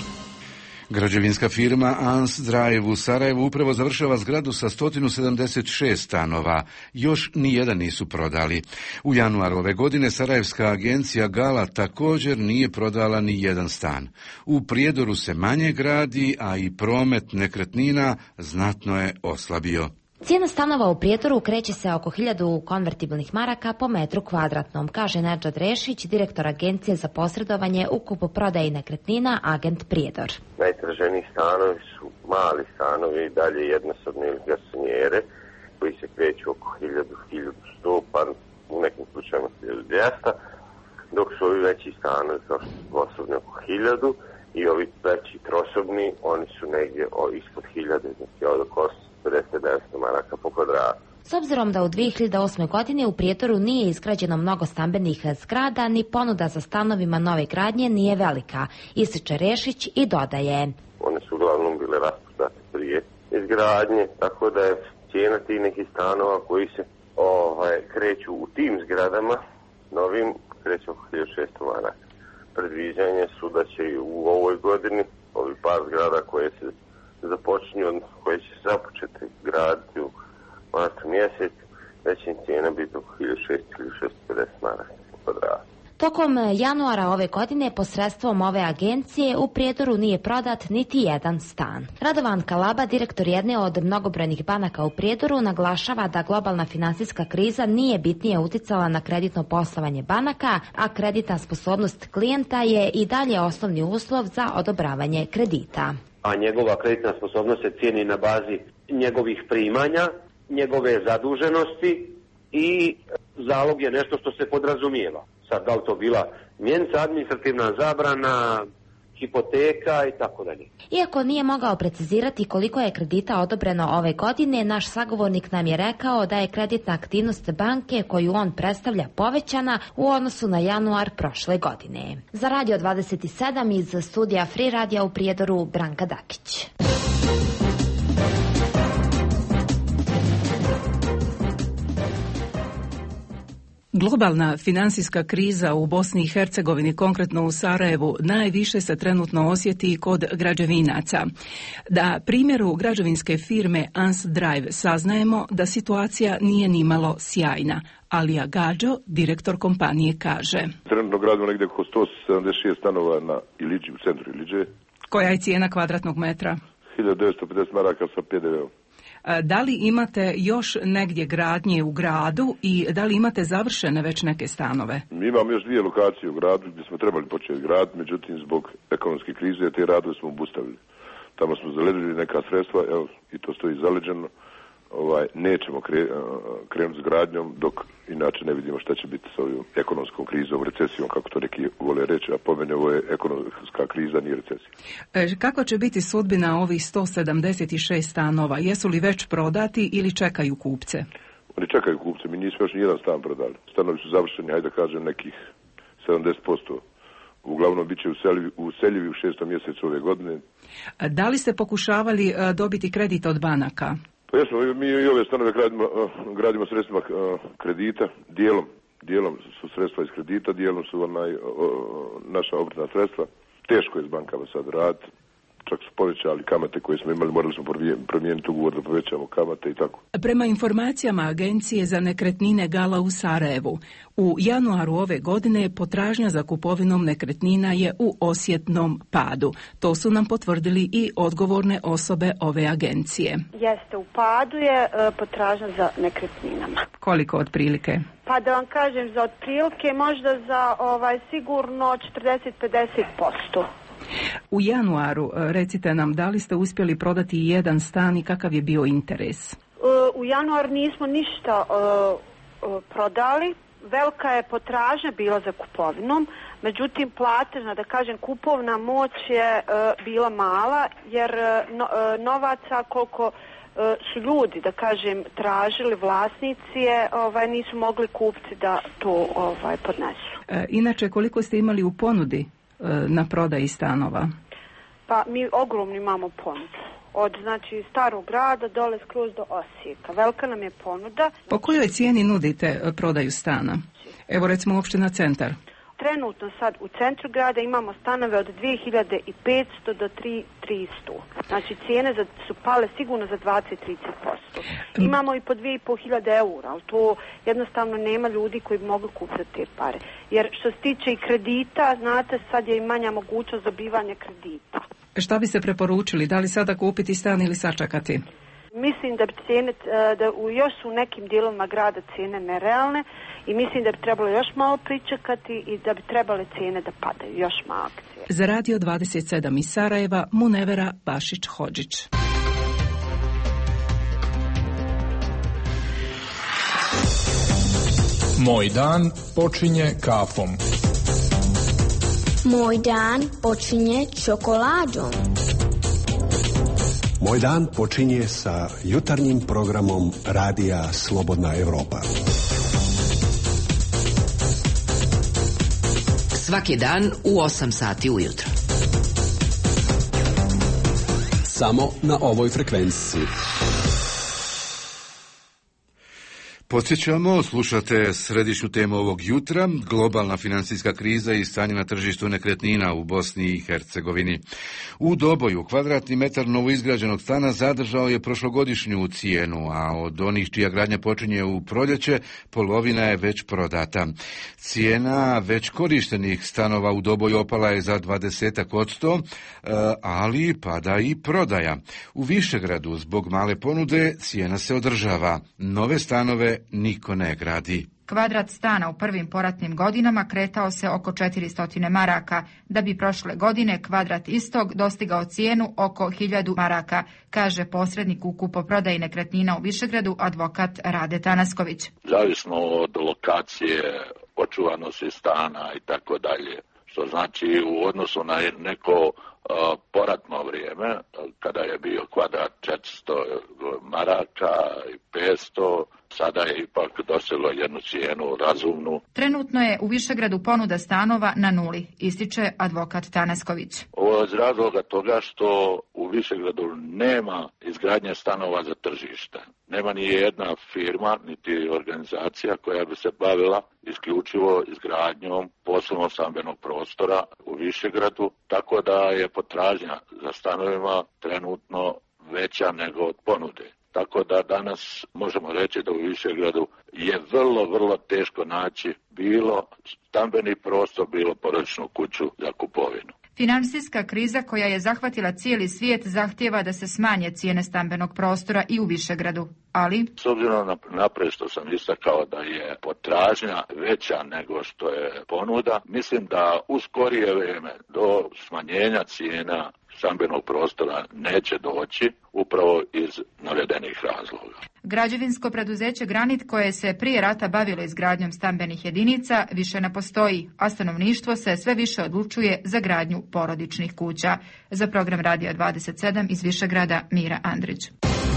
[SPEAKER 1] Građevinska firma Ans Drive u Sarajevu upravo završava zgradu sa sto sedamdeset šest stanova. Još nijedan nisu prodali. U januaru ove godine sarajevska agencija Gala također nije prodala ni jedan stan. U Prijedoru se manje gradi, a i promet nekretnina znatno je oslabio.
[SPEAKER 7] Cijena stanova u Prijedoru kreće se oko hiljadu konvertibilnih maraka po metru kvadratnom, kaže Nedžad Rešić, direktor agencije za posredovanje u kupoprodaji nekretnina, Agent Prijedor.
[SPEAKER 8] Najtraženiji stanovi su mali stanovi i dalje jednosobne ili garsonjere koji se kreću oko hiljadu, hiljadu sto, pa u nekim slučajima hiljadu dvjesto, dok su ovi veći stanovi kao što su osobni oko hiljadu i ovi veći trosobni, oni su negdje o, ispod hiljade, znači od oko pedeset devet maraka po kvadratu.
[SPEAKER 7] S obzirom da u dvije hiljade osme. godini u Prijedoru nije izgrađeno mnogo stambenih zgrada, ni ponuda za stanovima nove gradnje nije velika, ističe Rešić i dodaje.
[SPEAKER 8] One su uglavnom bile rasprodate prije izgradnje, tako da je cijena tih nekih stanova koji se ovaj, kreću u tim zgradama, novim kreću oko hiljadu šesto maraka. Predviđanje su da će u ovoj godini ovi par zgrada koje se započinju, koje će započeti graditi u martu mjesec, da će cijena biti oko hiljadu šesto do hiljadu šesto pedeset maraka po kvadratu.
[SPEAKER 7] Tokom januara ove godine posredstvom ove agencije u Prijedoru nije prodat niti jedan stan. Radovan Kalaba, direktor jedne od mnogobrojnih banaka u Prijedoru, naglašava da globalna finansijska kriza nije bitnije uticala na kreditno poslovanje banaka, a kreditna sposobnost klijenta je i dalje osnovni uslov za odobravanje kredita.
[SPEAKER 9] A njegova kreditna sposobnost se cijeni na bazi njegovih primanja, njegove zaduženosti i zalog je nešto što se podrazumijeva. Sad, da li to bila mjenica, administrativna zabrana, hipoteka i tako dalje.
[SPEAKER 7] Iako nije mogao precizirati koliko je kredita odobreno ove godine, naš sagovornik nam je rekao da je kreditna aktivnost banke koju on predstavlja povećana u odnosu na januar prošle godine. Za Radio dvadeset sedam iz studija Free Radija u Prijedoru, Branka Dakić.
[SPEAKER 13] Globalna finansijska kriza u Bosni i Hercegovini, konkretno u Sarajevu, najviše se trenutno osjeti kod građevinaca. Da primjeru građevinske firme Ans Drive saznajemo da situacija nije nimalo sjajna. Alija Gađo, direktor kompanije, kaže.
[SPEAKER 26] Trenutno gradimo negdje oko sto sedamdeset šest stanova na Iliđi, u centru Iliđe.
[SPEAKER 13] Koja je cijena kvadratnog metra?
[SPEAKER 26] hiljadu devetsto pedeset maraka sa pe de veom.
[SPEAKER 13] Da li imate još negdje gradnje u gradu i da li imate završene već neke stanove?
[SPEAKER 26] Mi imamo još dvije lokacije u gradu gdje smo trebali početi graditi, međutim zbog ekonomske krize te radove smo obustavili. Tamo smo zaledili neka sredstva, evo i to stoji zaleđeno. Ovaj, nećemo kre, krenuti s gradnjom dok inače ne vidimo šta će biti s ovim ekonomskom krizom, recesijom, kako to neki vole reći, a po meni ovo je ekonomska kriza, nije recesija.
[SPEAKER 13] E, kako će biti sudbina ovih sto sedamdeset šest stanova? Jesu li već prodati ili čekaju kupce?
[SPEAKER 26] Oni čekaju kupce, mi nismo još nijedan stan prodali. Stanovi su završeni, hajde da kažem, nekih sedamdeset posto. Uglavnom bit će useljivi u šestom mjesecu ove godine.
[SPEAKER 13] Da li ste pokušavali dobiti kredit od banaka?
[SPEAKER 26] Pa jesmo, mi i ove stanove gradimo, gradimo sredstvima kredita, dijelom, dijelom su sredstva iz kredita, dijelom su onaj, naša obrtna sredstva. Teško je s bankama sad raditi, čak su povećali kamate koje smo imali, morali smo promijeniti ugovor da povećamo kamate i tako.
[SPEAKER 13] Prema informacijama Agencije za nekretnine Gala u Sarajevu, u januaru ove godine potražnja za kupovinom nekretnina je u osjetnom padu. To su nam potvrdili i odgovorne osobe ove agencije.
[SPEAKER 25] Jeste, u padu je potražnja za nekretninama.
[SPEAKER 13] Koliko otprilike?
[SPEAKER 25] Pa da vam kažem, za otprilike možda za ovaj sigurno četrdeset do pedeset posto.
[SPEAKER 13] U januaru, recite nam, da li ste uspjeli prodati jedan stan i kakav je bio interes?
[SPEAKER 25] U januaru nismo ništa uh, uh, prodali,
[SPEAKER 11] velika je potražnja bila za kupovinom, međutim platežna, da kažem, kupovna moć je uh, bila mala, jer uh, no, uh, novaca koliko uh, su ljudi, da kažem, tražili, vlasnici je, ovaj, nisu mogli kupci da to ovaj, podnesu.
[SPEAKER 13] E, inače, koliko ste imali u ponudi e, na prodaji stanova?
[SPEAKER 11] Pa mi ogromno imamo ponudu. Od, znači, Starog grada dole skroz do Osijeka. Velika nam je ponuda.
[SPEAKER 13] Po kojoj cijeni nudite prodaju stana? Evo recimo opština Centar.
[SPEAKER 11] Trenutno sad u centru grada imamo stanove od dvije hiljade petsto do tri hiljade tristo. Znači cijene za, su pale sigurno za dvadeset do trideset posto. Imamo i po dvije i pol hiljade eura, ali to jednostavno nema ljudi koji bi mogli kupiti te pare. Jer što se tiče i kredita, znate, sad je i manja mogućnost dobivanja kredita.
[SPEAKER 13] Šta bi se preporučili? Da li sada kupiti stan ili sačekati?
[SPEAKER 11] Mislim da bi cijene, da u, još su u nekim dijelovima grada cijene nerealne i mislim da bi trebalo još malo pričekati i da bi trebale cijene da padaju, još malo akcije.
[SPEAKER 13] Za Radio dvadeset sedam iz Sarajeva, Munevera Bašić-Hodžić.
[SPEAKER 14] Moj dan počinje kafom.
[SPEAKER 15] Moj dan počinje čokoladom.
[SPEAKER 16] Moj dan počinje sa jutarnjim programom Radija Slobodna Evropa.
[SPEAKER 6] Svaki dan u osam sati ujutro.
[SPEAKER 2] Samo na ovoj frekvenciji.
[SPEAKER 1] Podsjećamo, slušate središnju temu ovog jutra, globalna financijska kriza i stanje na tržištu nekretnina u Bosni i Hercegovini. U Doboju kvadratni metar novoizgrađenog stana zadržao je prošlogodišnju cijenu, a od onih čija gradnja počinje u proljeće, polovina je već prodata. Cijena već korištenih stanova u Doboju opala je za dvadesetak odsto, ali pada i prodaja. U Višegradu zbog male ponude cijena se održava. Nove stanove niko ne gradi.
[SPEAKER 17] Kvadrat stana u prvim poratnim godinama kretao se oko četiristo maraka, da bi prošle godine kvadrat istog dostigao cijenu oko hiljadu maraka, kaže posrednik u kupoprodaji nekretnina u Višegradu, advokat Rade Tanasković.
[SPEAKER 18] Zavisno od lokacije, očuvanosti stana i tako dalje, što znači u odnosu na neko Uh, poratno vrijeme, kada je bio kvadrat četiristo maraka i petsto, sada je ipak doseglo jednu cijenu razumnu.
[SPEAKER 17] Trenutno je u Višegradu ponuda stanova na nuli, ističe advokat Tanasković.
[SPEAKER 18] Ovo je iz razloga toga što u Višegradu nema izgradnje stanova za tržište. Nema ni jedna firma, niti organizacija koja bi se bavila isključivo izgradnjom poslovnog stambenog prostora u Višegradu, tako da je potražnja za stanovima trenutno veća nego od ponude. Tako da danas možemo reći da u Višegradu je vrlo, vrlo teško naći bilo stambeni prostor, bilo porodičnu kuću za kupovinu.
[SPEAKER 17] Financijska kriza koja je zahvatila cijeli svijet zahtijeva da se smanje cijene stambenog prostora i u Višegradu, ali...
[SPEAKER 18] S obzirom na naprijed što sam istakao da je potražnja veća nego što je ponuda, mislim da u skorije vrijeme do smanjenja cijena stambenog prostora neće doći upravo iz navedenih razloga.
[SPEAKER 17] Građevinsko preduzeće Granit, koje se prije rata bavilo izgradnjom stambenih jedinica, više ne postoji, a stanovništvo se sve više odlučuje za gradnju porodičnih kuća. Za program Radija dvadeset sedam iz Višegrada, Mira Andrić.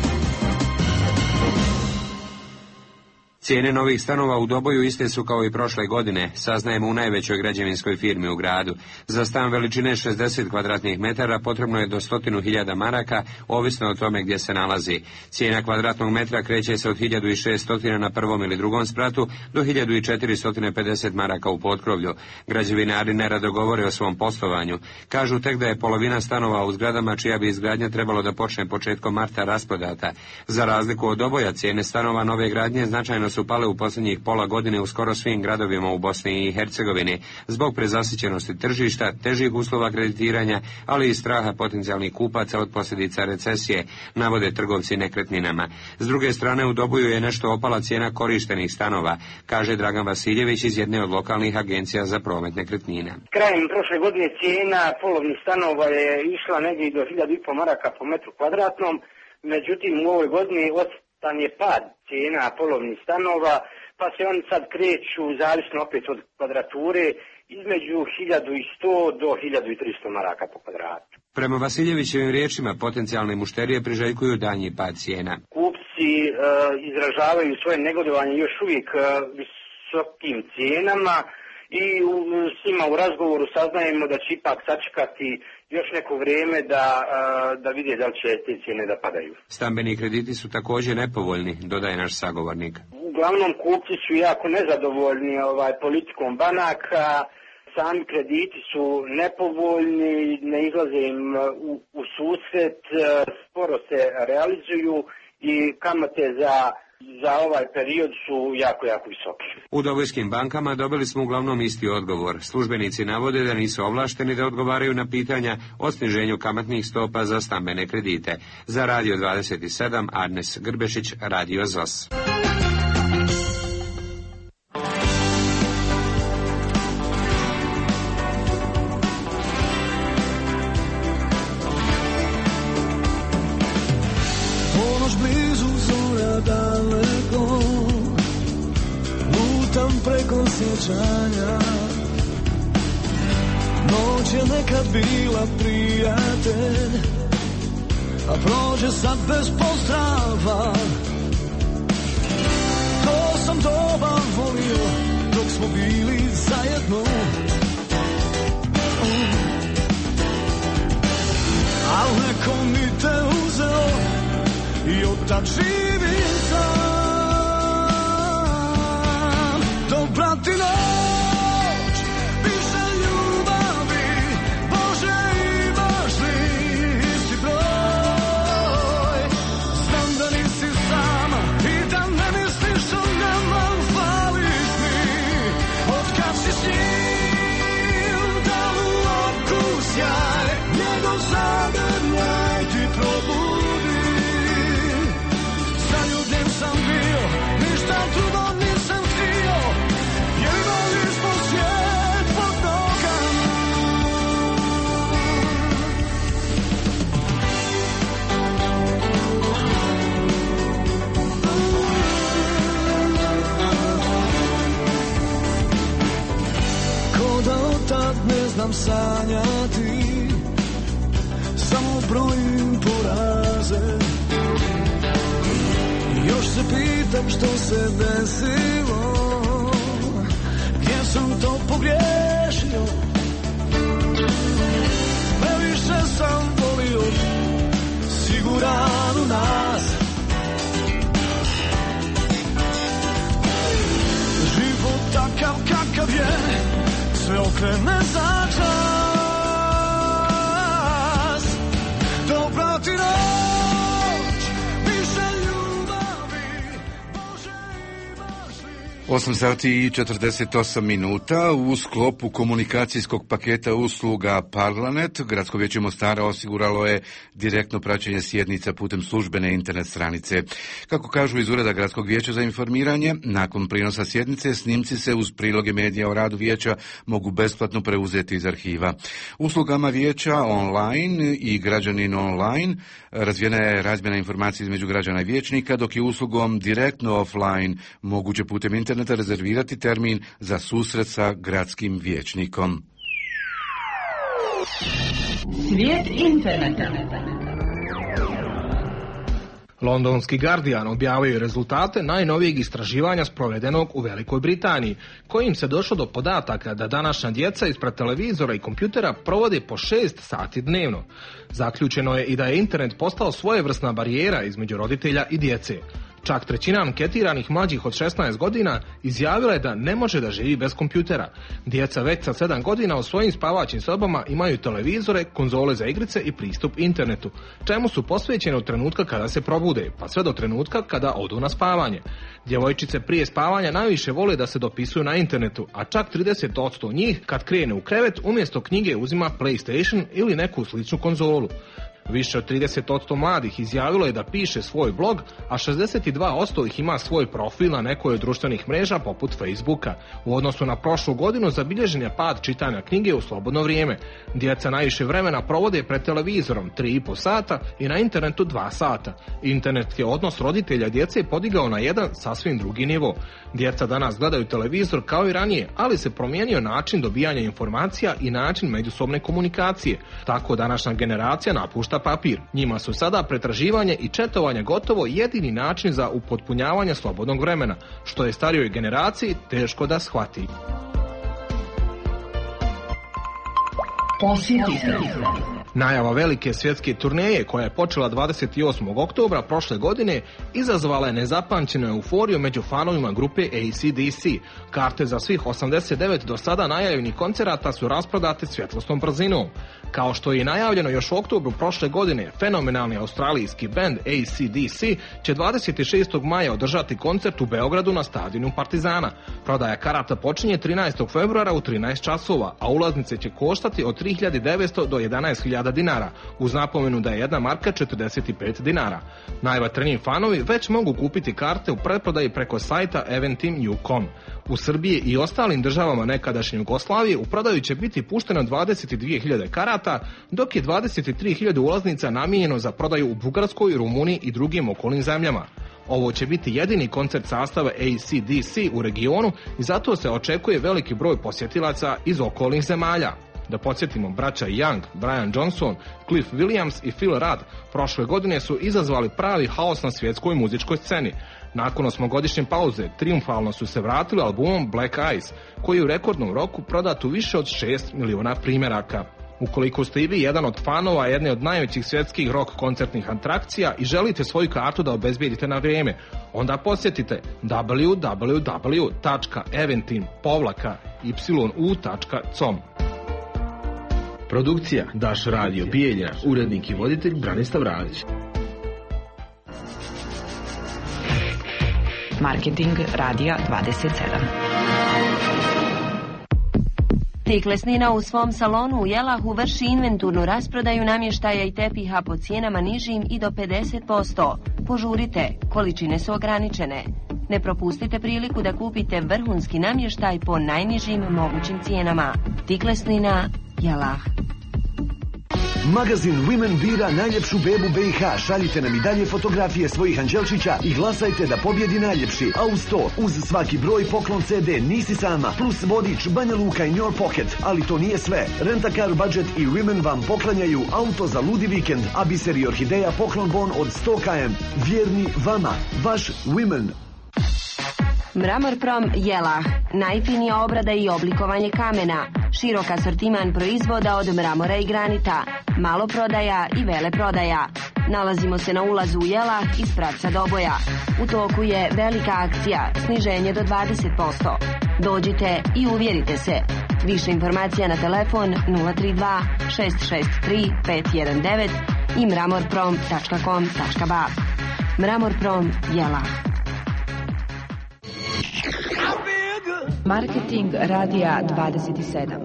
[SPEAKER 27] Cijene novih stanova u Doboju iste su kao i prošle godine, saznajemo u najvećoj građevinskoj firmi u gradu. Za stan veličine šezdeset kvadratnih metara potrebno je do stotinu hiljada maraka, ovisno o tome gdje se nalazi. Cijena kvadratnog metra kreće se od hiljadu šeststo na prvom ili drugom spratu do hiljadu četiristo pedeset maraka u potkrovlju. Građevinari nerado govore o svom poslovanju. Kažu tek da je polovina stanova u zgradama čija bi izgradnja trebalo da počne početkom marta rasprodata. Za razliku od Doboja, cijene stanova nove gradnje značajno su pale u posljednjih pola godine u skoro svim gradovima u Bosni i Hercegovini zbog prezasićenosti tržišta, težih uslova kreditiranja, ali i straha potencijalnih kupaca od posljedica recesije, navode trgovci nekretninama. S druge strane, u Doboju je nešto opala cijena korištenih stanova, kaže Dragan Vasiljević iz jedne od lokalnih agencija za promet nekretnina.
[SPEAKER 28] Krajem prošle godine cijena polovnih stanova je išla negdje do hiljadu i pol maraka po metru kvadratnom, međutim u ovoj godini od svojevrstan je pad cijena polovnih stanova, pa se oni sad kreću, zavisno opet od kvadrature, između hiljadu sto do hiljadu tristo maraka po kvadratu.
[SPEAKER 27] Prema Vasiljevićevim riječima, potencijalne mušterije priželjkuju danji pad cijena.
[SPEAKER 28] Kupci e, izražavaju svoje negodovanje još uvijek e, visokim cijenama i u, s njima u razgovoru saznajemo da će ipak sačekati još neko vrijeme da, e, da vide da li će te cijene da padaju.
[SPEAKER 27] Stambeni krediti su također nepovoljni, dodaje naš sagovornik.
[SPEAKER 28] Uglavnom kupci su jako nezadovoljni ovaj, politikom banaka, sami krediti su nepovoljni, ne izlaze im u, u susret, sporo se realizuju i kamate za, za ovaj period su jako, jako visoke.
[SPEAKER 27] U dobojskim bankama dobili smo uglavnom isti odgovor. Službenici navode da nisu ovlašteni da odgovaraju na pitanja o sniženju kamatnih stopa za stambene kredite. Za Radio dvadeset sedam, Arnes Grbešić, Radio Z O S.
[SPEAKER 12] Preko sjećanja, noć je nekad bila prijatelj, a prođe sad bez pozdrava. To sam doba volio dok smo bili zajedno, al neko mi te uzeo i od tad živim sam. Dobra ti noć, više ljubavi, Bože imaš li isti broj. Znam da nisi sama i da ne misliš o nama, fališ mi. Otkad si s njim, da u oku sjaj, njegov zagrljaj ti probudi. Zaljubljen sam bio, ništa drugo nisam htio. Tad ne znam sanjati, samo brojim poraze. Još se pitam što se desilo, gdje sam to pogriješio. Previše sam volio, siguran u nas. Život takav kakav je, sve okrene za čas. Dobra ti noć, više ljubavi, Bože imaš li.
[SPEAKER 1] osam sati i četrdeset osam minuta. U sklopu komunikacijskog paketa usluga Parlanet, Gradsko vijeće Mostara osiguralo je direktno praćenje sjednica putem službene internet stranice. Kako kažu iz Ureda Gradskog vijeća za informiranje, nakon prinosa sjednice snimci se uz priloge medija o radu vijeća mogu besplatno preuzeti iz arhiva. Uslugama vijeća online i građanin online razvijena je razmjena informacija između građana i vijećnika, dok je uslugom direktno offline moguće putem interneta rezervirati termin za susret sa gradskim vijećnikom.
[SPEAKER 5] Svijet interneta.
[SPEAKER 10] Londonski Guardian objavio rezultate najnovijeg istraživanja sprovedenog u Velikoj Britaniji, kojim se došlo do podataka da današnja djeca ispred televizora i kompjutera provode po šest sati dnevno. Zaključeno je i da je internet postao svojevrsna barijera između roditelja i djece. Čak trećina anketiranih mlađih od šesnaest godina izjavila je da ne može da živi bez kompjutera. Djeca već sa sedam godina u svojim spavaćim sobama imaju televizore, konzole za igrice i pristup internetu, čemu su posvećene od trenutka kada se probude, pa sve do trenutka kada odu na spavanje. Djevojčice prije spavanja najviše vole da se dopisuju na internetu, a čak trideset posto njih kad krene u krevet umjesto knjige uzima PlayStation ili neku sličnu konzolu. Više od trideset posto mladih izjavilo je da piše svoj blog, a šezdeset dva posto ih ima svoj profil na nekoj od društvenih mreža poput Facebooka. U odnosu na prošlu godinu zabilježen je pad čitanja knjige u slobodno vrijeme. Djeca najviše vremena provode pred televizorom tri i po sata i na internetu dva sata. Internetski odnos roditelja djece podigao na jedan sasvim drugi nivo. Djeca danas gledaju televizor kao i ranije, ali se promijenio način dobijanja informacija i način međusobne komunikacije. Tako današnja generacija napušta papir. Njima su sada pretraživanje i četovanje gotovo jedini način za upotpunjavanje slobodnog vremena, što je starijoj generaciji teško da shvati.
[SPEAKER 5] Posjetite.
[SPEAKER 10] Najava velike svjetske turneje koja je počela dvadeset osmog oktobra prošle godine izazvala je nezapamćenu euforiju među fanovima grupe A C D C. Karte za svih osamdeset devet do sada najavljenih koncerata su rasprodate svjetlosnom brzinom. Kao što je i najavljeno još u oktobru prošle godine, fenomenalni australijski band A C D C će dvadeset šestog maja održati koncert u Beogradu na stadionu Partizana. Prodaja karata počinje trinaestog februara u trinaest časova, a ulaznice će koštati od tri hiljade devetsto do jedanaest hiljada dinara, uz napomenu da je jedna marka četrdeset pet dinara. Najvatreniji fanovi već mogu kupiti karte u pretprodaji preko sajta eventim punkt new punkt com. U Srbiji i ostalim državama nekadašnje Jugoslavije u prodaju će biti pušteno dvadeset dvije hiljade karata, dok je dvadeset tri hiljade ulaznica namijenjeno za prodaju u Bugarskoj, Rumuniji i drugim okolnim zemljama. Ovo će biti jedini koncert sastava A C D C u regionu i zato se očekuje veliki broj posjetilaca iz okolnih zemalja. Da podsjetimo, braća Young, Brian Johnson, Cliff Williams i Phil Rudd prošle godine su izazvali pravi haos na svjetskoj muzičkoj sceni. Nakon osmogodišnje pauze, triumfalno su se vratili albumom Black Eyes, koji je u rekordnom roku prodat u više od šest miliona primjeraka. Ukoliko ste i vi jedan od fanova jedne od najvećih svjetskih rock koncertnih atrakcija i želite svoju kartu da obezbijedite na vrijeme, onda posjetite w w w tačka eventim povlaka y u tačka com.
[SPEAKER 3] Produkcija Daš Radio Bijeljina, urednik i voditelj Branislav Radić.
[SPEAKER 6] Marketing Radija dvadeset sedam.
[SPEAKER 4] Tiklesnina u svom salonu u Jelahu vrši inventurnu rasprodaju namještaja i tepiha po cijenama nižim i do pedeset posto. Požurite, količine su ograničene. Ne propustite priliku da kupite vrhunski namještaj po najnižim mogućim cijenama. Tiklesnina, Jelah.
[SPEAKER 19] Magazin Women bira najljepšu bebu B i H. Šaljite nam i dalje fotografije svojih anđelčića i glasajte da pobjedi najljepši. A uz to, uz svaki broj poklon C D Nisi sama, plus vodič Banja Luka in your pocket. Ali to nije sve. Rent-a-car budget i Women vam poklanjaju auto za ludi vikend, a Biser i Orhideja poklon bon od sto kilometara. Vjerni vama, vaš Women.
[SPEAKER 4] Mramor Prom Jelah, najfinija obrada i oblikovanje kamena, širok asortiman proizvoda od mramora i granita, maloprodaja i veleprodaja. Nalazimo se na ulazu u Jelah iz pravca Doboja. U toku je velika akcija, sniženje do dvadeset posto. Dođite i uvjerite se. Više informacija na telefon nula tri dva šest šest tri pet jedan devet i mramorprom tačka com tačka ba. Mramor Prom Jelah.
[SPEAKER 6] Marketing Radija dvadeset sedam.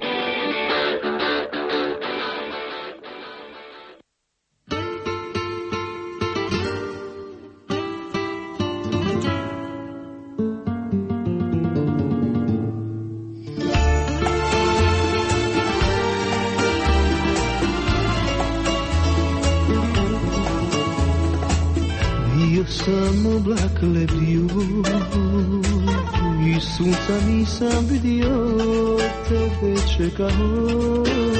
[SPEAKER 12] Bio sam oblak lebdio i sunca nisam vidio, tebe čekao.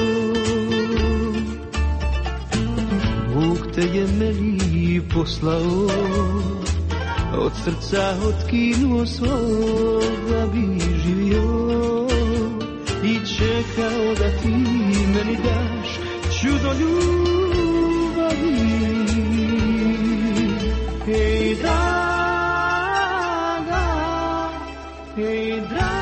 [SPEAKER 12] Bog te je meni poslao, od srca otkinuo svoga bi živio i čekao da ti meni daš čudo ljubavi. Hej draga, hej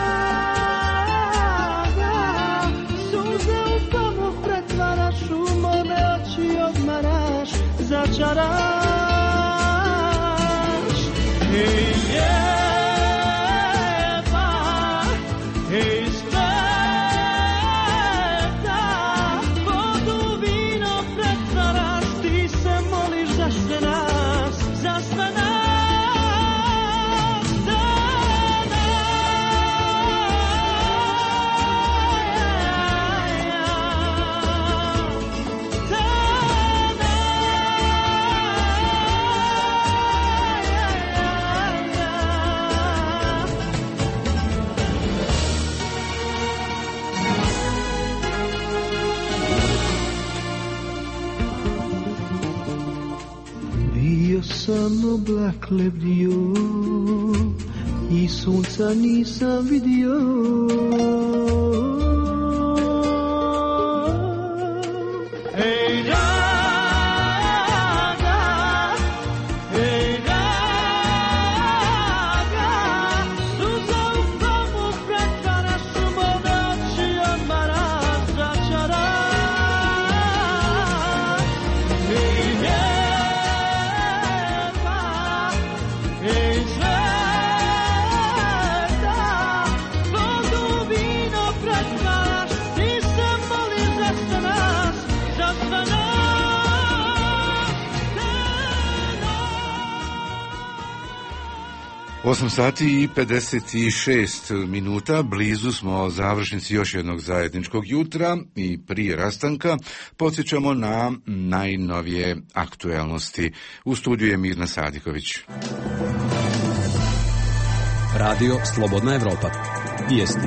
[SPEAKER 12] draga, suze u pomu pretvaraš, u mome oči odmaraš, začaraš. Hej lijepa, hej sveta, vodu vino pretvaraš, ti sam oblak lebdio i sunca nisam vidio. Ej, draga, ej, draga, suza u komu pretvara šumove oči odmara začara. Ej, neba, ej, zvezda, vodu vino pretvaraš, ti se moliš za sve nas, za sve nas.
[SPEAKER 1] osam sati i pedeset šest minuta, blizu smo završnici još jednog zajedničkog jutra i prije rastanka podsjećamo na najnovije aktuelnosti. U studiju je Mirna Sadiković.
[SPEAKER 2] Radio Slobodna Evropa. Vijesti.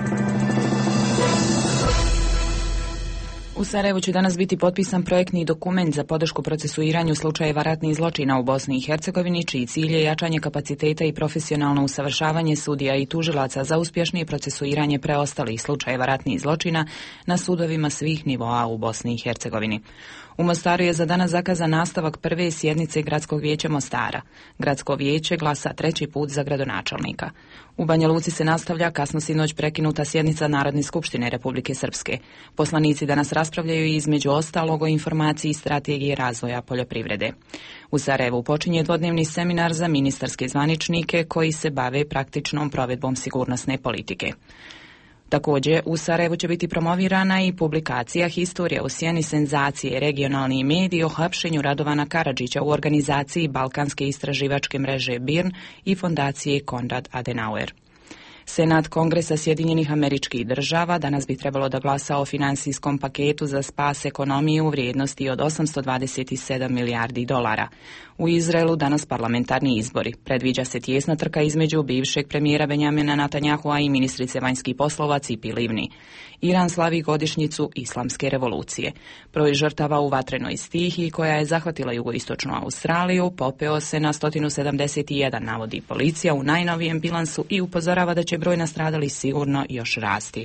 [SPEAKER 7] U Sarajevu će danas biti potpisan projektni dokument za podršku procesuiranju slučajeva ratnih zločina u Bosni i Hercegovini, čiji cilj je jačanje kapaciteta i profesionalno usavršavanje sudija i tužilaca za uspješnije procesuiranje preostalih slučajeva ratnih zločina na sudovima svih nivoa u Bosni i Hercegovini. U Mostaru je za danas zakazan nastavak prve sjednice Gradskog vijeća Mostara. Gradsko vijeće glasa treći put za gradonačelnika. U Banja Luci se nastavlja kasno sinoć prekinuta sjednica Narodne skupštine Republike Srpske. Poslanici danas raspravljaju i između ostalog o informaciji strategije razvoja poljoprivrede. U Sarajevu počinje dvodnevni seminar za ministarske zvaničnike koji se bave praktičnom provedbom sigurnosne politike. Također, u Sarajevu će biti promovirana i publikacija Historija u sjeni senzacije, regionalni mediji o hapšenju Radovana Karadžića u organizaciji Balkanske istraživačke mreže B I R N i fondacije Konrad Adenauer. Senat Kongresa Sjedinjenih Američkih Država danas bi trebalo da glasa o finansijskom paketu za spas ekonomije u vrijednosti od osamsto dvadeset sedam milijardi dolara. U Izraelu danas parlamentarni izbori. Predviđa se tijesna trka između bivšeg premijera Benjamina Netanjahua i ministrice vanjskih poslova Cipi Livni. Iran slavi godišnjicu Islamske revolucije. Broj žrtava u vatrenoj stihiji koja je zahvatila jugoistočnu Australiju popeo se na sto sedamdeset jedan, navodi policija u najnovijem bilansu i upozorava da će broj nastradalih sigurno još rasti.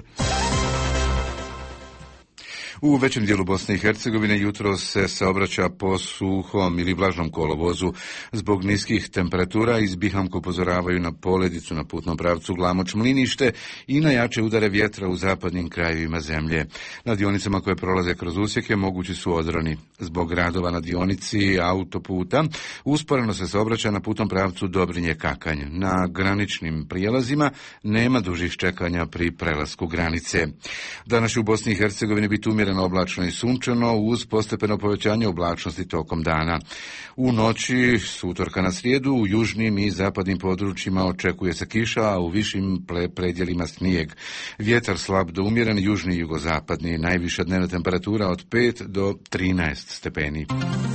[SPEAKER 1] U većem dijelu Bosne i Hercegovine jutro se saobraća po suhom ili vlažnom kolovozu. Zbog niskih temperatura iz Bihamka upozoravaju na poledicu na putnom pravcu Glamoč-Mlinište i na jače udare vjetra u zapadnim krajevima zemlje. Na dionicama koje prolaze kroz usjeke mogući su odroni. Zbog radova na dionici autoputa usporeno se saobraća na putnom pravcu Dobrinje-Kakanj. Na graničnim prijelazima nema dužih čekanja pri prelasku granice. Danas u Bosni i Hercegovini biti umjereno oblačno i sunčano uz postepeno povećanje oblačnosti tokom dana. U noći s utorka na srijedu u južnim i zapadnim područjima očekuje se kiša, a u višim predjelima snijeg. Vjetar slab do umjeren, južni i jugozapadni. Najviša dnevna temperatura od pet do trinaest stepeni.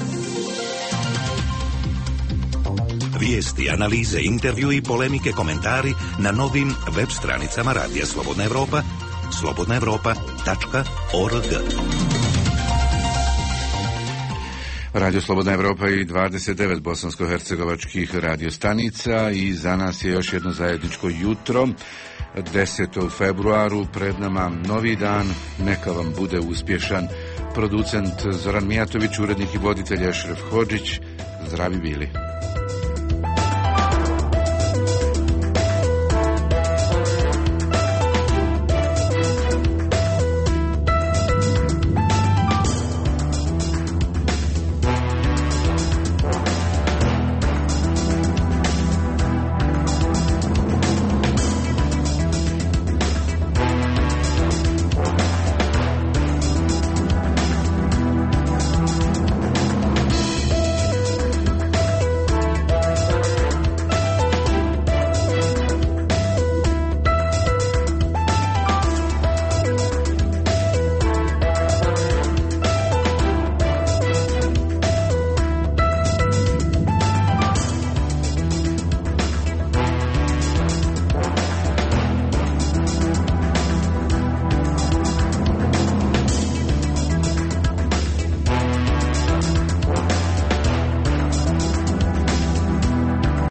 [SPEAKER 8] Vijesti, analize, intervju i polemike, komentari na novim web stranicama Radija Slobodna Evropa, slobodna evropa tačka org.
[SPEAKER 1] Radio Slobodna Evropa i dvadeset devet bosansko-hercegovačkih radiostanica i za nas je još jedno zajedničko jutro. desetog februaru pred nama novi dan, neka vam bude uspješan. Producent Zoran Mijatović, urednik i voditelj Ešref Hodžić, zdravi bili.